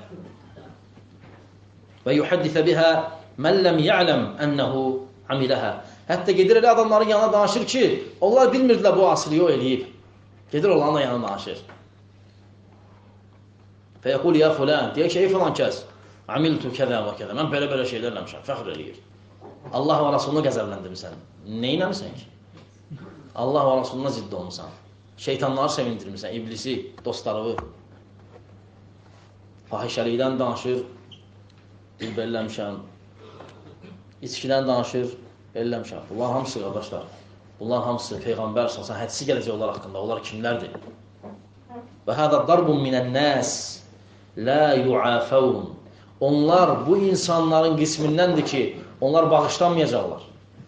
və yuhəddisə bihə mən ləm ya'ləm ənəhu amiləhə. Hətta gedir elə adamların yanına danışır ki, onlar bilmirdilər bu asiliyi o eləyib. Gedir onların yanına danışır. Və yəqul ya fulən, deyək ki, ey filan kəs, amiltu kəzə və kəzə. Mən belə-belə şeylər eləmişəm, fəxr eləyir. Allah və Rasulunu qəzəbləndirmirsən. Nə eləmirsən ki? Allah və Rasuluna ciddi olmuşsan. Şeytanları sevindirmirsən, iblisi, dostlarını. Fahişəlikdən danışır, bir belləmişəm. İçkidən danışır, belləmişəm. Bunlar hamısı, qardaşlar. Bunlar hamısı Peyğəmbər salsan, hədisi gələcək onlar haqqında. Onlar kimlərdir? Və hədə darbun minən nəs lə yu'afəvun. Onlar bu insanların qismindəndir ki, onlar bağışlanmayacaqlar.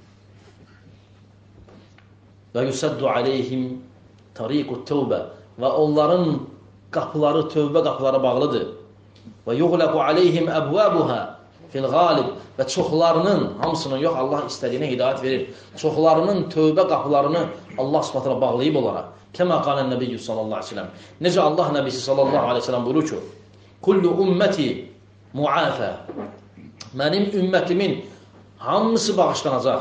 Və yüsəddu aleyhim tariqut tövbə. Və onların qapıları, tövbə qapıları bağlıdır. Və yuğləqu aleyhim əbvəbuhə fil qalib. Və çoxlarının, hamısının yox, Allah istədiyinə hidayət verir. Çoxlarının tövbə qapılarını Allah subhanahu bağlayıb olaraq. Kəmə qalən Nəbiyyü sallallahu aleyhi ve sellem. Necə Allah Nəbisi sallallahu aleyhi ve sellem buyurur ki, kullu ümməti muafə. Mənim ümmətimin hamısı bağışlanacaq.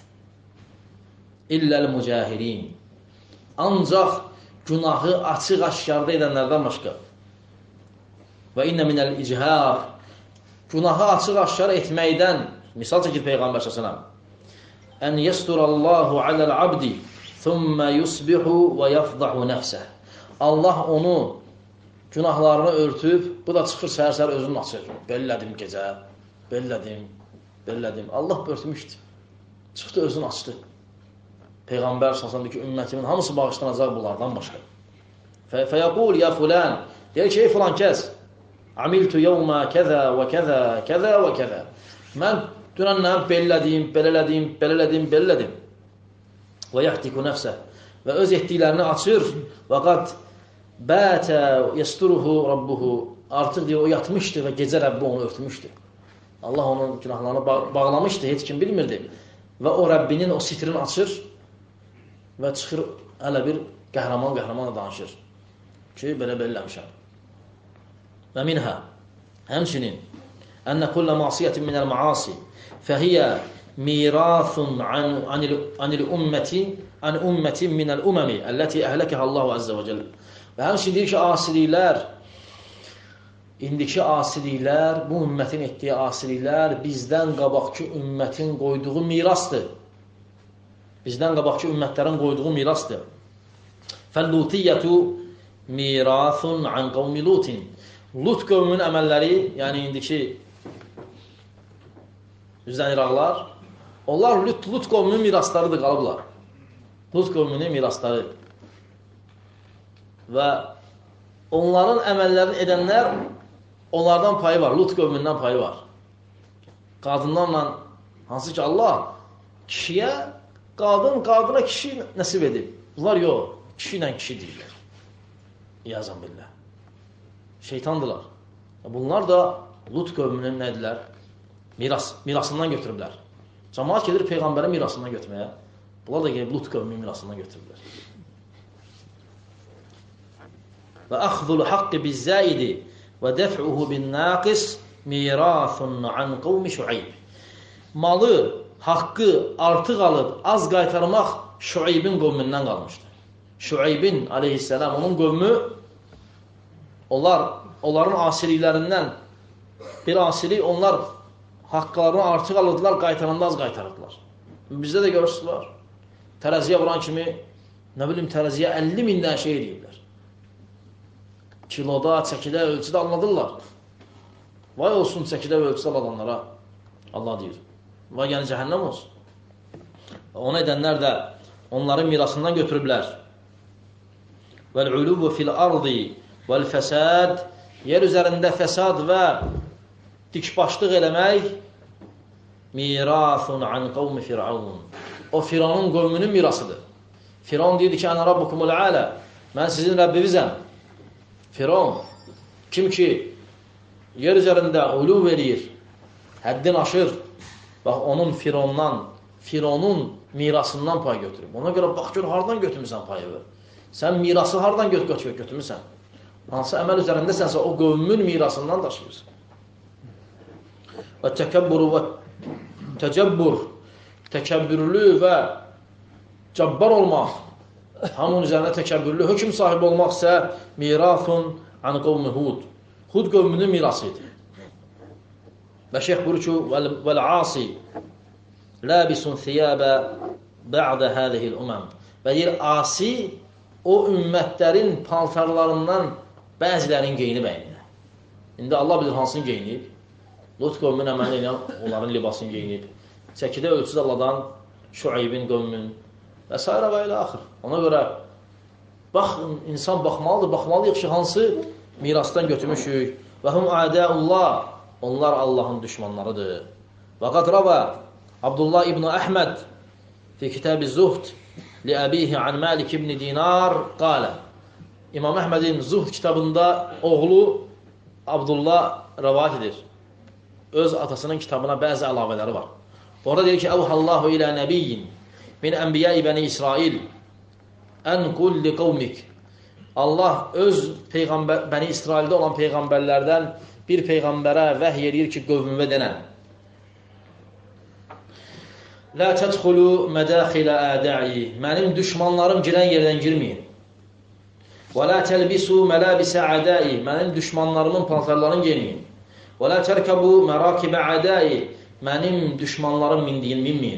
İlləl mücahirin. Ancaq günahı açıq-aşkarda edənlərdən başqa. Və innə minəl icihar. Günahı açıq-aşkar etməkdən, misal çəkir Peyğəmbər sallallahu aleyhi ve sellem, ən yəsturallahu aləl-abdi thumma yusbihu və yafdahu nəfsəh. Allah onu günahlarını örtüb, bu da çıxır səhər-səhər özünü açır. Bellədim gecə, bellədim, bellədim. Allah örtmüşdür. Çıxdı özünü açdı. Peyğəmbər sallallahu aleyhi ve sellem ki, ümmətimin hamısı bağışlanacaq bunlardan başqa. Fəyəqul ya fulan, deyir ki, ey filan kəs, amiltu yevmə kəzə və kəzə, kəzə və kəzə. Mən dünəndən bellədim, belələdim, belələdim, belələdim. Və yəhtiku nəfsə. Və öz etdiklərini açır. Və qad bətə yəsturuhu rabbuhu. Artıq deyir, o yatmışdı və gecə Rəbbi onu örtmüşdü. Allah onun günahlarını bağlamışdı, heç kim bilmirdi. Və o Rəbbinin o sitrini açır və çıxır, hələ bir qəhrəman-qəhrəmanla danışır. Ki, belə belləmişəm. Və minhə, həmçinin, ənə kullə masiyyətin minəl maasi, fəhiyyə mirathun anil ümməti, an ümmətin minəl üməmi, əlləti əhləkəhə Allahu əzzə və cəllə. Və həmçinin deyir ki, asiliklər, indiki asiliklər, bu ümmətin etdiyi asiliklər bizdən qabaqki ümmətin qoyduğu mirasdır. Bizdən qabaqki ümmətlərin qoyduğu mirasdır. Fəllutiyyətu mirathun an qavmi lutin. Lut qövmünün əməlləri, yəni indiki bizdən İraqlar, onlar Lut, Lut qövmünün miraslarıdır, qalıblar. Lut qövmünün mirasları. Və onların əməllərini edənlər, onlardan payı var, Lut qövmündən payı var. Qadınlarla, hansı ki Allah kişiyə, qadın qadına kişi nəsib edib. Bunlar yox, kişi ilə kişi deyirlər. İyazən billah. Şeytandırlar. Bunlar da Lut qövmünün nədirlər? Miras, mirasından götürüblər. Cəmaat gedir Peyğəmbərin mirasından götürməyə. Bunlar da gelib Lut qövmünün mirasından götürüblər. Və əxzul haqqı bizzəidi və dəf'uhu bin naqis mirathun an qavmi Şuayb. Malı, haqqı artıq alıb, az qaytarmaq Şuaybin qövmündən qalmışdı. Şuaybin aleyhisselam, onun qövmü, onlar, onların asiliklərindən bir asilik, onlar haqqlarını artıq alırdılar, qaytaranda az qaytarırdılar. Bizdə də görürsünüzlər, tərəziyə vuran kimi, nə bilim, tərəziyə əlli mindən şey ediblər. Kiloda, çəkidə, ölçüdə anladırlar. Vay olsun çəkidə və ölçüdə alanlara, Allah deyir. Vay yəni cəhənnəm olsun. Onu edənlər də onların mirasından götürüblər. Vəl-ulubu fil-ardi vəl-fəsad, yer üzərində fəsad və dikbaşlıq eləmək mirathun an qavmi Firavun. O Firavun qövmünün mirasıdır. Firavun deyirdi ki, ənə rabbukumul alə, mən sizin Rəbbinizəm. Firavun, kim ki yer üzərində ulu verir, həddin aşır, bax onun Firavundan, Firavunun mirasından pay götürüb. Ona görə bax gör, hardan götürmüsən payı? Sən mirası hardan götürmüsən? Hansı əməl üzərindəsənsə o qövmün mirasından daşıyırsan. Və təkəbburu və təcəbbür, təkəbbürlü və cəbbar olmaq, hamının üzərində təkəbbürlü, hökm sahibi olmaq isə mirathun an qavmi Hud. Hud qövmünün mirası idi. Və şeyh buyurur ki, vəl-asi labisun thiyabə bə'də hədihil uməm. Və deyir, asi o ümmətlərin paltarlarından bəzilərin geyinib əyninə. İndi Allah bilir hansını geyinib. Lut qövmün əməli ilə onların libasını geyinib. Çəkidə ölçüd Allahdan Şuaybin qövmün və s. və ilə axır. Ona görə bax, insan baxmalıdır, baxmalıyıq ki, hansı mirasdan götürmüşük. Və hum ədəullah, onlar Allahın düşmanlarıdır. Və qad rəvə Abdullah ibn Əhməd fi kitab-ı Zuhd li əbihi an Malik ibn Dinar qalə. İmam Əhmədin Zuhd kitabında oğlu Abdullah rəvat edir. Öz atasının kitabına bəzi əlavələri var. Orada deyir ki, əvhallahu ilə nəbiyyin min ənbiyə-i bəni İsrail ən qulli qavmik. Allah öz bəni İsraildə olan peyğəmbərlərdən bir peyğəmbərə vəhy edir ki, qövmümə denən. Lə tədxulu mədaxilə ədə'i. Mənim düşmanlarım girən yerdən girməyin. Və lə təlbisu mələbisə ədə'i. Mənim düşmanlarımın paltarlarını giyməyin. Və lə tərkəbu mərakibə ədə'i. Mənim düşmanlarım mindiyin minməyin.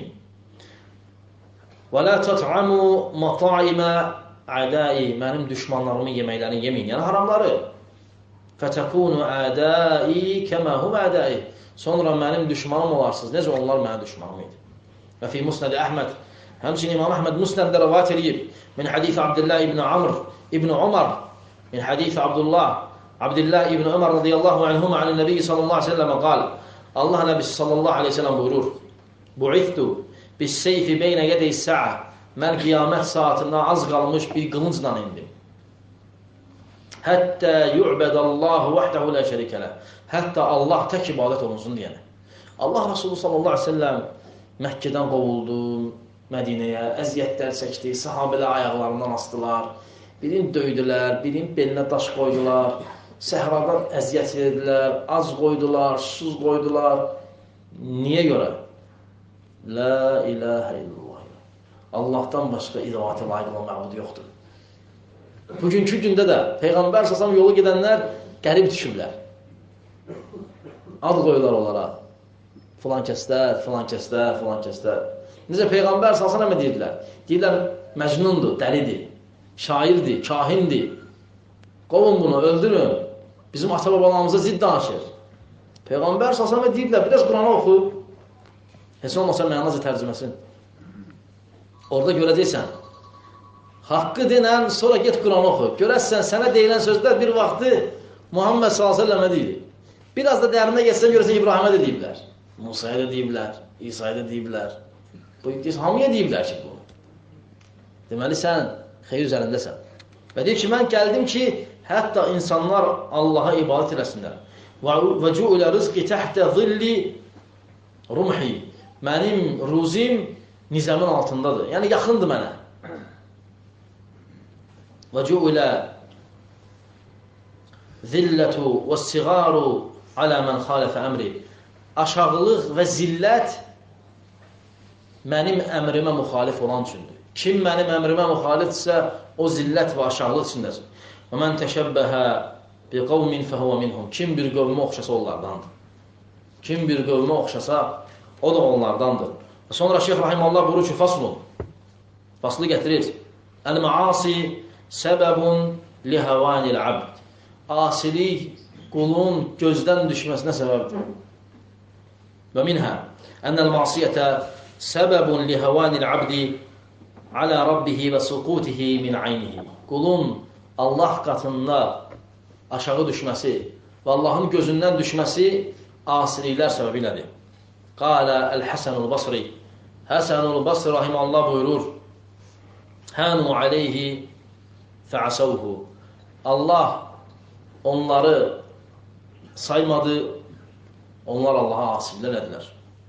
Və lə tət'amu mataimə ədə'i. Mənim düşmanlarımın yeməklərini yeməyin. Yəni haramları. Fətəkunu ədə'i kəməhum ədə'i. Sonra mənim düşmanım olarsınız. Necə onlar mənim düşmanım idi. Və fi Musnəd Əhməd. Həmçinin İmam Əhməd Musnəddə rəvat edib. Min hədisi Abdullah ibn Amr ibn Umar min hadisi Abdullah Abdullah ibn Ömer radıyallahu anhuma anin Nebi sallallahu aleyhi ve sellem qal. Allah Nəbisi sallallahu aleyhi ve sellem buyurur. Bu'ithtu bis seyfi beynə yedey sa'a. Mən qiyamət saatında az qalmış bir qılıncla indim. Həttə yu'bədəllahu vəhdəhu lə şərikələ. Hətta Allah tək ibadət olunsun deyənə. Allah Resulü sallallahu aleyhi ve sellem Məkkədən qovuldu, Mədinəyə əziyyətlər çəkdi, sahabələr ayaqlarından asdılar, birini döydülər, birini belinə daş qoydular, səhradan əziyyət verdilər, az qoydular, susuz qoydular. Niyə görə? La ilahə illallah. Allahdan başqa idavata layiq olan məbud yoxdur. Bugünkü gündə də Peyğəmbər səsəm yolu gedənlər qərib düşüblər. Ad qoyurlar onlara. Filan kəslər, filan kəslər, filan kəslər. Necə Peyğəmbər salsana mı deyirlər? Deyirlər, məcnundur, dəlidir, şairdir, kahindir. Qovun bunu, öldürün. Bizim ata-babalarımıza zid danışır. Peyğəmbər salsana mı deyirlər, biraz Quranı oxu. Heç olmasa mənazı tərcüməsin. Orada görəcəksən. Haqqı denən, sonra get Quranı oxu. Görəsən, sənə deyilən sözlər bir vaxtı Muhammed sallallahu aleyhi ve sellemə deyil. Biraz da dərinə geçsən, görəsən İbrahimə də deyiblər. Musa'ya da deyiblər, İsa'ya da deyiblər. Bu hamıya deyiblər ki, bu. Deməli, sən xeyir üzərindəsən. Və deyir ki, mən gəldim ki, hətta insanlar Allaha ibadət eləsinlər. Və cu'ulə rizqi təhtə zilli rumhi. Mənim ruzim nizəmin altındadır. Yəni, yaxındır mənə. Və cu'ulə zillətu və sigaru alə mən xalifə əmri. Aşağılıq və zillət mənim əmrimə müxalif olan üçündür. Kim mənim əmrimə müxalifdirsə, o zillət və aşağılıq üçündədir. Və mən təşəbbəhə bi qavmin fəhuvə minhum. Kim bir qövmə oxşasa onlardandır. Kim bir qövmə oxşasa, o da onlardandır. Və sonra Şeyx Rahimallah buyurur ki, faslun. Faslı gətirir. Əl-məasi səbəbun lihəvanil abd. Asilik qulun gözdən düşməsinə səbəbdir. Və minhə ənəl masiyyətə səbəbun lihəvanil abdi alə rabbihi və suqutihi min aynihi. Qulun Allah qatında aşağı düşməsi və Allahın gözündən düşməsi asiliklər səbəbiylədir. Qalə Əl-Həsənul Basri. Həsənul Basri rahimallah buyurur. Hənu aleyhi fəasəvhu. Allah onları saymadı, onlar Allaha asillər edilər.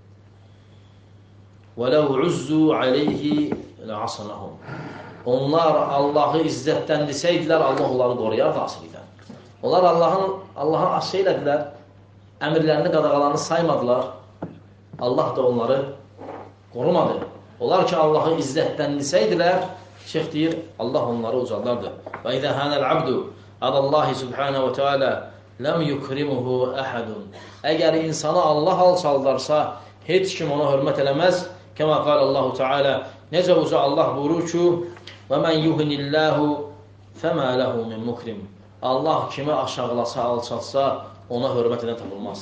وَلَوْ عُزُّوا عَلَيْهِ لَعَصَنَهُمْ. Onlar Allahı izzətləndirsəydilər, Allah onları qoruyardı asilikdən. Onlar Allahın Allaha asi elədilər, əmirlərini, qadağalarını saymadılar. Allah da onları qorumadı. Onlar ki, Allahı izzətləndirsəydilər, şeyx deyir, Allah onları ucallardı. Və idə hənəl abdu adallahi subhanə və teala ləm yukrimuhu əhədun. Əgər insanı Allah alçaldarsa, heç kim ona hörmət eləməz. Kəmə qal Allahu Teala, necə uca Allah buyurur ki, və mən yuhinillahu fəmə ləhu min mukrim. Allah kimi aşağılasa, alçalsa, ona hörmət edən tapılmaz.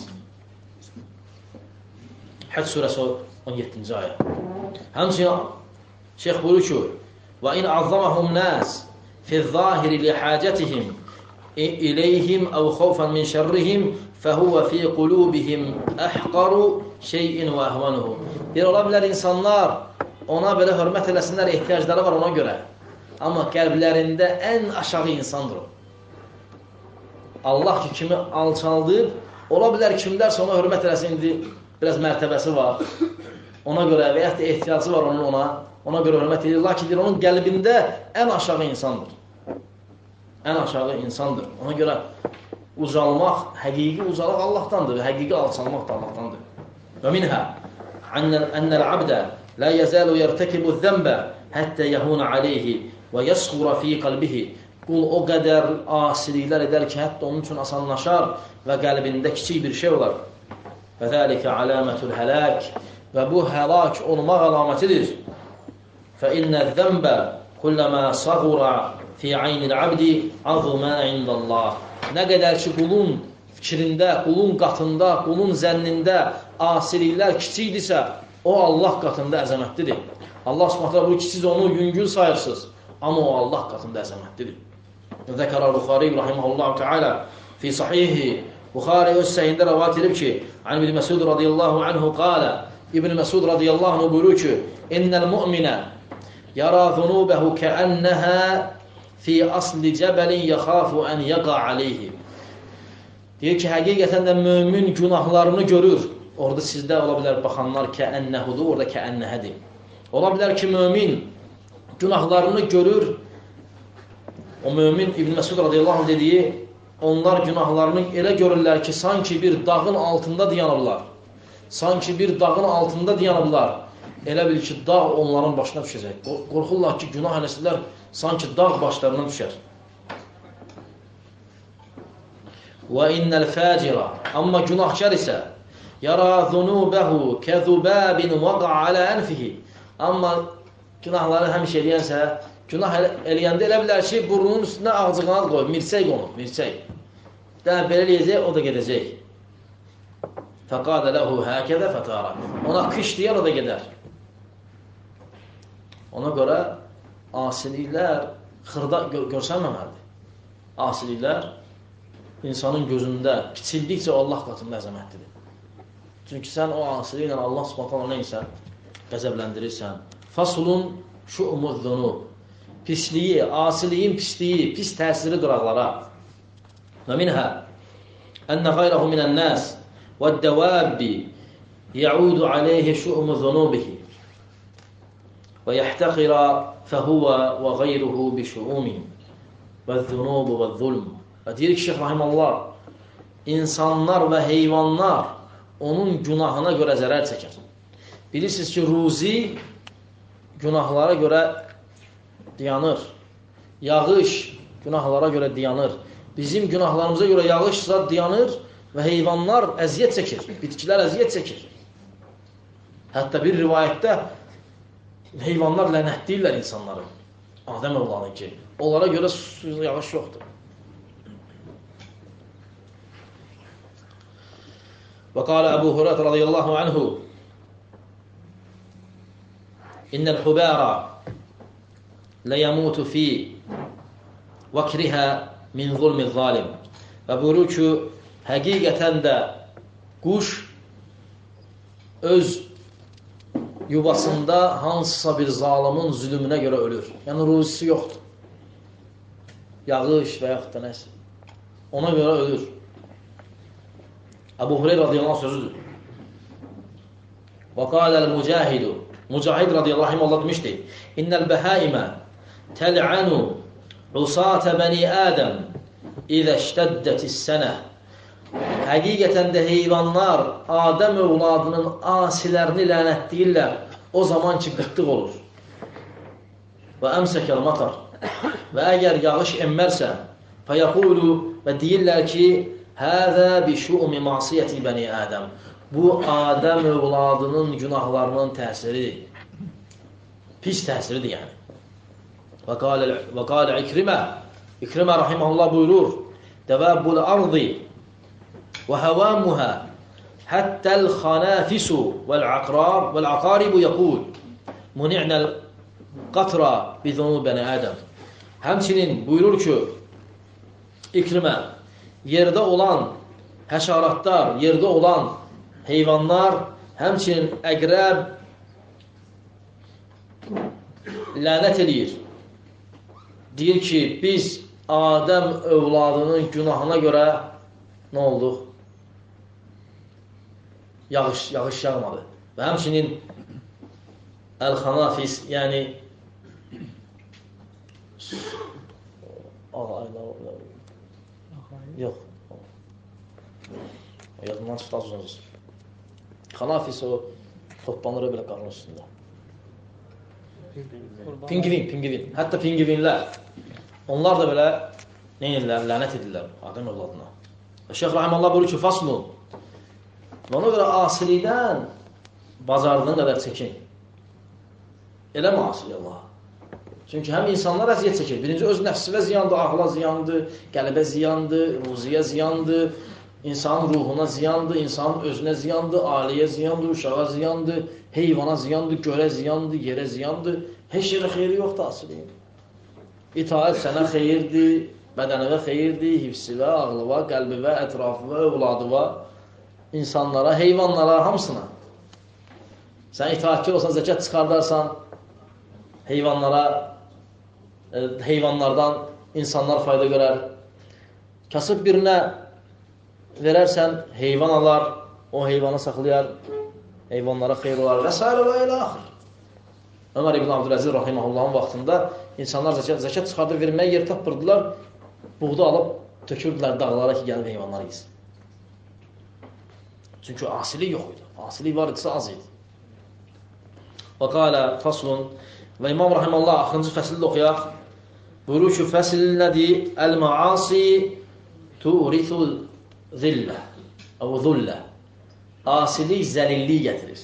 Həcc surəsi on yeddinci ayə. Həmçinin şeyx buyurur ki, və in azzamahum nas fi zahiri li hacətihim iləyhim əv xawfan min şərrihim fəhuvə fi qulubihim əhqaru şeyin və əhvanuhu. Deyir, ola bilər insanlar ona belə hörmət eləsinlər, ehtiyacları var ona görə. Amma qəlblərində ən aşağı insandır o. Allah ki, kimi alçaldır, ola bilər kimlərsə ona hörmət eləsin, indi biraz mərtəbəsi var. Ona görə və yaxud da ehtiyacı var onun ona, ona görə hörmət edir. Lakin deyir, onun qəlbində ən aşağı insandır. Ən aşağı insandır. Ona görə ucalmaq, həqiqi ucalaq Allahdandır və həqiqi alçalmaq da Allahdandır. Və minhə ənəl abdə lə yəzəlu yərtəkibu zəmbə həttə yəhunə aleyhi və yəsğura fi qalbihi. Qul o qədər asiliklər edər ki, hətta onun üçün asanlaşar və qəlbində kiçik bir şey olar. Və zəlikə aləmətül hələk. Və bu həlak olmaq əlamətidir. Fə innə zəmbə kulləmə sağura fi aynil abdi azmə indəllah. Nə qədər ki, qulun fikrində, qulun qatında, qulun zənnində asiliklər kiçikdirsə, o Allah qatında əzəmətlidir. Allah subhanətlə bu kiçik onu yüngül sayırsınız, amma o Allah qatında əzəmətlidir. Zəkərə Buxari rahimehullah təala fi sahihi Buxari öz səhihində rivayet edib ki, an İbn Məsud radiyallahu anhu qala İbn Məsud radiyallahu anhu buyurur ki, innel mu'minə yara zunubəhu kəənnəhə fi asli cəbəlin yəxafu ən yəqa aleyhi. Deyir ki, həqiqətən də mömin günahlarını görür. Orada sizdə ola bilər baxanlar kəənnəhudur, orada kəənnəhədir. Ola bilər ki, mömin günahlarını görür. O mömin İbn Məsud radiyallahu anh dediyi, onlar günahlarını elə görürlər ki, sanki bir dağın altında dayanırlar. Sanki bir dağın altında dayanırlar. Elə bil ki, dağ onların başına düşəcək. Qorxurlar ki, günah eləsələr, sanki dağ başlarına düşər. Və innəl fəcira, amma günahkar isə yara zunubəhu kəzubabin vəqa alə ənfihi. Amma günahları həmişə eləyənsə, günah eləyəndə elə bilər ki, burnunun üstünə ağcığına qoy, mirsək qonur, mirsək. Dəmə belə eləyəcək, o da gedəcək. Fəqadə ləhu həkədə fətara. Ona qış deyər, o da gedər. Ona görə asiliklər xırda görsənməməlidir. Asiliklər insanın gözündə kiçildikcə Allah qatında əzəmətlidir. Çünki sən o asiliklə Allah subhanətlə neysə qəzəbləndirirsən. Fasulun şu'umuz zunub. Pisliyi, asiliyin pisliyi, pis təsiri qıraqlara. Və minhə ənə qayrəhu minən nəs və dəvəbbi yəudu aleyhi şu'umu zunubihi və yəhtəqira fəhuvə və qayruhu bi şu'umin və zunubu və zulm. Və deyir ki, Şeyx Rahimallah, insanlar və heyvanlar onun günahına görə zərər çəkər. Bilirsiniz ki, ruzi günahlara görə dayanır. Yağış günahlara görə dayanır. Bizim günahlarımıza görə yağışsa dayanır və heyvanlar əziyyət çəkir. Bitkilər əziyyət çəkir. Hətta bir rivayətdə heyvanlar lənətləyirlər insanları. Adəm oğlanı ki, onlara görə yağış yoxdur. Və qalə Əbu Hurayra radiyallahu anhu İnnəl hubara ləyəmutu fi vəkrihə min zulmi zalim. Və buyurur ki, həqiqətən də quş öz yuvasında hansısa bir zalimin zülmünə görə ölür. Yəni, ruzisi yoxdur. Yağış və yaxud da nəsə. Ona görə ölür. Əbu Hureyra radiyallahu anh sözüdür. Və qaləl mücahidu. Mücahid radiyallahu anh Allah demişdi. İnnəl bəhəimə təl'anu usatə bəni Ədəm İzə iştəddətis sənə. Həqiqətən də heyvanlar Adəm övladının asilərini lənətləyirlər o zaman ki, qıtlıq olur. Və əmsəkəl matar. Və əgər yağış emmərsə, fəyəqulu və deyirlər ki, həzə bi şu'mi masiyyəti bəni Ədəm. Bu, Adəm övladının günahlarının təsiridir. Pis təsiridir yəni. Və qalə İkrimə, İkrimə rahiməhullah buyurur, dəvəbbul ardı və həvəmuhə həttəl xanafisu vəl-aqrab vəl-aqaribu yəqul muni'nəl qatra bizunu bəni Ədəm. Həmçinin buyurur ki, İkrimə, yerdə olan həşaratlar, yerdə olan heyvanlar, həmçinin əqrəb lənət edir. Deyir ki, biz Adəm övladının günahına görə nə olduq? Yağış, yağış yağmadı. Və həmçinin əl-xanafis, yəni yox. Yadından çıxdı az uzun. Xanafis o toplanır belə qarnın üstündə. Pingvin, pingvin. Hətta pingvinlər. Onlar da belə nə edirlər? Lənət edirlər Adəm övladına. Şeyx Rahimallah buyurur ki, faslun. Və ona görə asilikdən bacardığın qədər çəkin. Eləmə asili Allaha. Çünki həm insanlar əziyyət çəkir. Birinci, öz nəfsinə ziyandır, ağla ziyandır, qəlbə ziyandır, ruziyə ziyandır, insanın ruhuna ziyandır, insanın özünə ziyandır, ailəyə ziyandır, uşağa ziyandır, heyvana ziyandır, gölə ziyandır, yerə ziyandır. Heç yerə xeyri yoxdur asiliyin. İtaət sənə xeyirdir, Bədənivə xeyirdir, hifsivə, ağlıva, qəlbivə, ətrafıva, övladıva, insanlara, heyvanlara, hamısına. Sən itaətkar olsan, zəkat çıxardarsan, heyvanlara, e, heyvanlardan insanlar fayda görər. Kasıb birinə verərsən, heyvan alar, o heyvanı saxlayar, heyvanlara xeyir olar və s. və ilə axır. Ömər ibn Abdüləziz rahiməhullahın vaxtında insanlar zəkat, zəkat çıxardır, verməyə yer tapırdılar, buğda alıb tökürdülər dağlara ki, gəlib heyvanlar yesin. Çünki asilik yox idi. Asilik var idisə az idi. Və qalə faslun və İmam rahiməllah axırıncı fəsildə oxuyaq. Buyurur ki, fəsil nədir? Əl-maasi tu'rithu zillə əv zullə. Asilik zəlillik gətirir.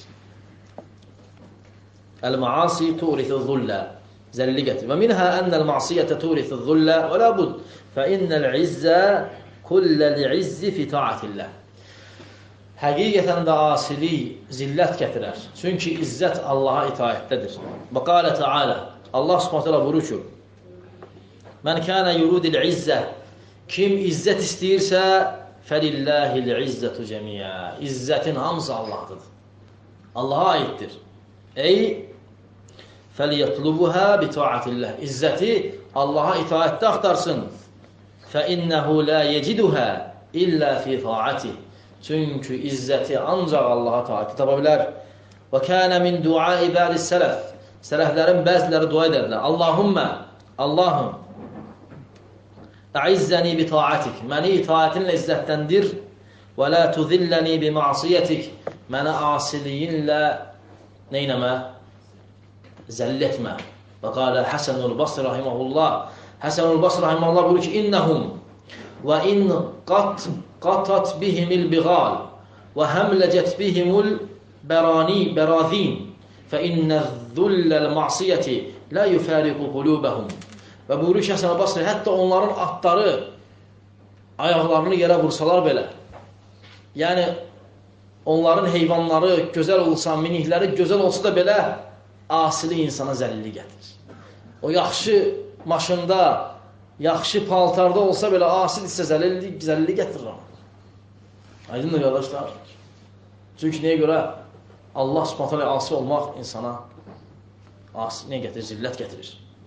Əl-maasi tu'rithu zullə. Zəlillik gətirir. Və minhə ənəl masiyyətə tu'rithu zullə və la bud. Fə innəl izzə kulləl-izzi fi ta'atillah. Həqiqətən də asilik zillət gətirər. Çünki izzət Allaha itaətdədir. Və qalə Teala, Allah subhanət hələ buyurur ki, mən kənə yurudil izzə, kim izzət istəyirsə, fəlilləhil izzətu cəmiyyə. İzzətin hamısı Allah'dır. Allaha aiddir. Ey, fəliyətlubuhə bita'atillah. İzzəti Allaha itaətdə axtarsın. Fəinnəhu lə yeciduhə illə fi ta'atih. Çünki izzəti ancaq Allaha taati tapa bilər. Və kənə min dua ibadis sələf. Sələflərin bəziləri dua edərlər. Allahümmə, Allahım, əizzəni bi taatik. Məni itaətinlə izzətləndir. Və lə tuzilləni bi masiyyətik. Mənə asiliyinlə neynəmə? Zəll etmə. Və qalə Həsənul Basri rahiməhullah. Həsənul Basri rahiməhullah buyurur ki, innəhum və in qat qatat bihimil biğal və həmləcət bihimul bərani bərazin fə innəz-zulləl masiyyəti lə yufəriqu qulubəhum. Və buyurur ki, Həsən Basri, hətta onların atları ayaqlarını yerə vursalar belə, yəni onların heyvanları gözəl olsa, minikləri gözəl olsa da belə asili insana zəlilli gətirir. O yaxşı maşında, yaxşı paltarda olsa belə asil isə zəlilli, zəlilli gətirir ona. Aydındır qardaşlar. Çünki nəyə görə? Allah subhanətə asi olmaq insana asi, nə gətirir? Zillət gətirir.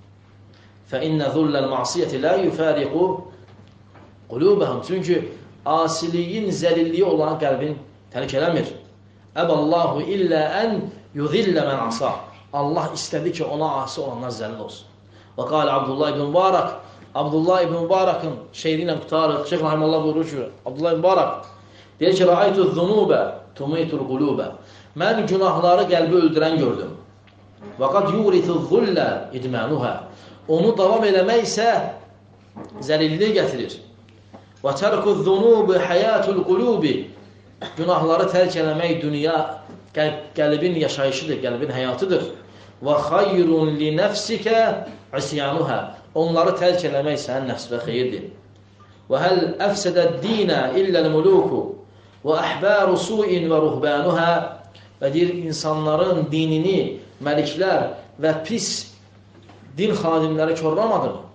فَإِنَّ ذُلَّ الْمَعْصِيَةِ لَا يُفَارِقُ قُلُوبَهُمْ. Çünki asiliyin zəlilliyi olan qəlbin tərk eləmir. Əbəllahu illə ən yuzillə mən asa. Allah istədi ki, ona asi olanlar zəlil olsun. Və qalə Abdullah ibn Mübarək, Abdullah ibn Mübarəkın şeiri ilə qutarıq. Şeyh Rahimallah buyurur ki, Abdullah ibn Mübarək deyir ki, rəaytu zunubə tumitul qulubə. Mən günahları qəlbi öldürən gördüm. Və qad yuritu zullə idmənuhə. Onu davam eləmək isə zəlilliyi gətirir. Və tərku zunubu həyatul qulubi. Günahları tərk eləmək dünya qəlbin yaşayışıdır, qəlbin həyatıdır. Və xayrun li nəfsikə isyanuhə. Onları tərk eləmək sənin nəfsivə xeyirdir. Və həl əfsədə dinə illəl muluku və əhbəru suin və ruhbənuhə. Və deyir, insanların dinini məliklər və pis din xadimləri korlamadı mı?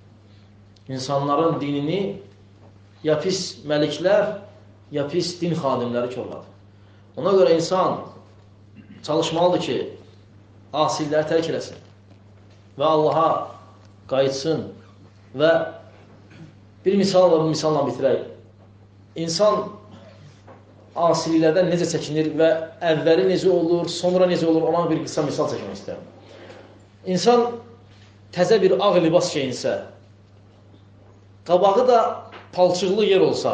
İnsanların dinini ya pis məliklər, ya pis din xadimləri korladı. Ona görə insan çalışmalıdır ki, asilləri tərk eləsin və Allaha qayıtsın. Və bir misal və bir misalla bitirək. İnsan asiliklərdən necə çəkinir və əvvəli necə olur, sonra necə olur, ona bir qısa misal çəkmək istəyirəm. İnsan təzə bir ağ libas geyinsə, qabağı da palçıqlı yer olsa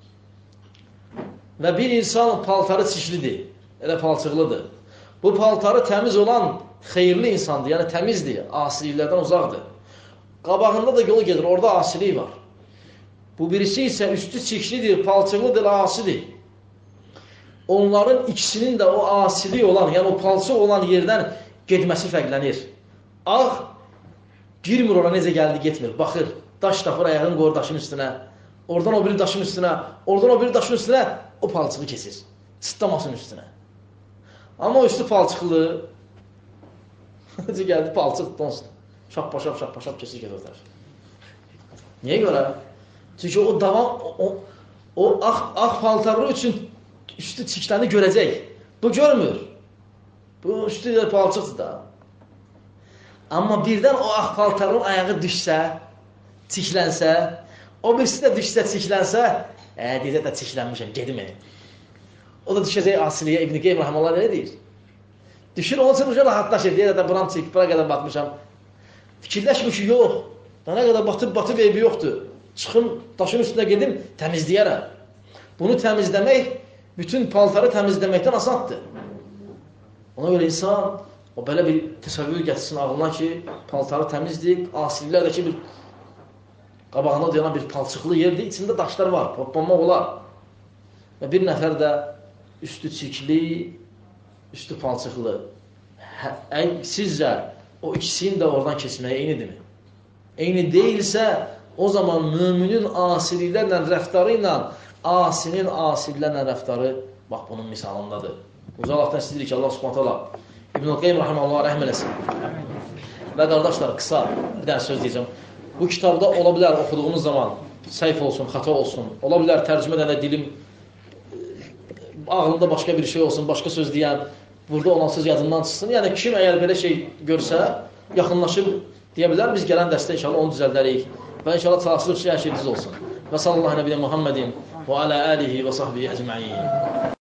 və bir insan paltarı çişlidir, elə palçıqlıdır. Bu paltarı təmiz olan xeyirli insandır, yəni təmizdir, asiliklərdən uzaqdır. Qabağında da yolu gedir, orada asilik var. Bu birisi isə üstü çişlidir, palçıqlıdır, asidir. Onların ikisinin də o asilik olan, yəni o palçıq olan yerdən getməsi fərqlənir. Ağ girmir ora, necə gəldi, getmir. Baxır, daş tapır, ayağını qoyur daşın üstünə. Oradan o biri daşın üstünə, oradan o biri daşın üstünə o palçığı kesir. Çıtlamasın üstünə. Amma o üstü palçıqlı. Necə gəldi, palçıq donsun. Şappa şap, şappa şap kesir, gedir. Niyə görə? Çünki o davam, o, o ağ, ağ paltarlı üçün üstü çikləni görəcək. Bu görmür. Bu üstü də palçıqdır da. Amma birdən o ağ paltarın ayağı düşsə, çiklənsə, o birisi də düşsə, çiklənsə, ə, deyəcək də çiklənmişəm, gedim. O da düşəcək asiliyə, İbn-i Qeym rəhməllah elə deyir. Düşür, onun üçün uca rahatlaşır, deyir də buram çəkib, bura qədər batmışam. Fikirləşmir ki, yox, da nə qədər batıb, batıb eybi yoxdur. Çıxım, daşın üstünə gedim, təmizləyərəm. Bunu təmizləmək, bütün paltarı təmizləməkdən asaddır. Ona görə insan, o belə bir təsəvvür gətirsin ağlına ki, paltarı təmizləyib, asililərdəki bir qabağına dayanan bir palçıqlı yerdir, içində daşlar var, toplanmaq olar. Və bir nəfər də üstü çirkli, üstü palçıqlı. Hə, sizcə o ikisinin də oradan keçməyə eynidirmi? Eyni deyilsə, o zaman müminin asililərlə rəftarı ilə asinin asililərlə rəftarı bax bunun misalındadır. Uca Allahdan istəyirik ki, Allah subhanət hala İbn-i Qeym rəhməllah rəhm eləsin. Və qardaşlar, qısa bir dənə söz deyəcəm. Bu kitabda ola bilər oxuduğumuz zaman səhv olsun, xata olsun. Ola bilər tərcümə edəndə dilim ağlında başqa bir şey olsun, başqa söz deyən, burada olan söz yadından çıxsın. Yəni kim əgər belə şey görsə, yaxınlaşıb deyə bilər, biz gələn dəstə inşallah onu düzəldərik. Və inşallah çalışırıq ki, hər şey düz olsun. Və sallallahu nəbiyyən Muhammedin və alə əlihi və sahbihi əcməin.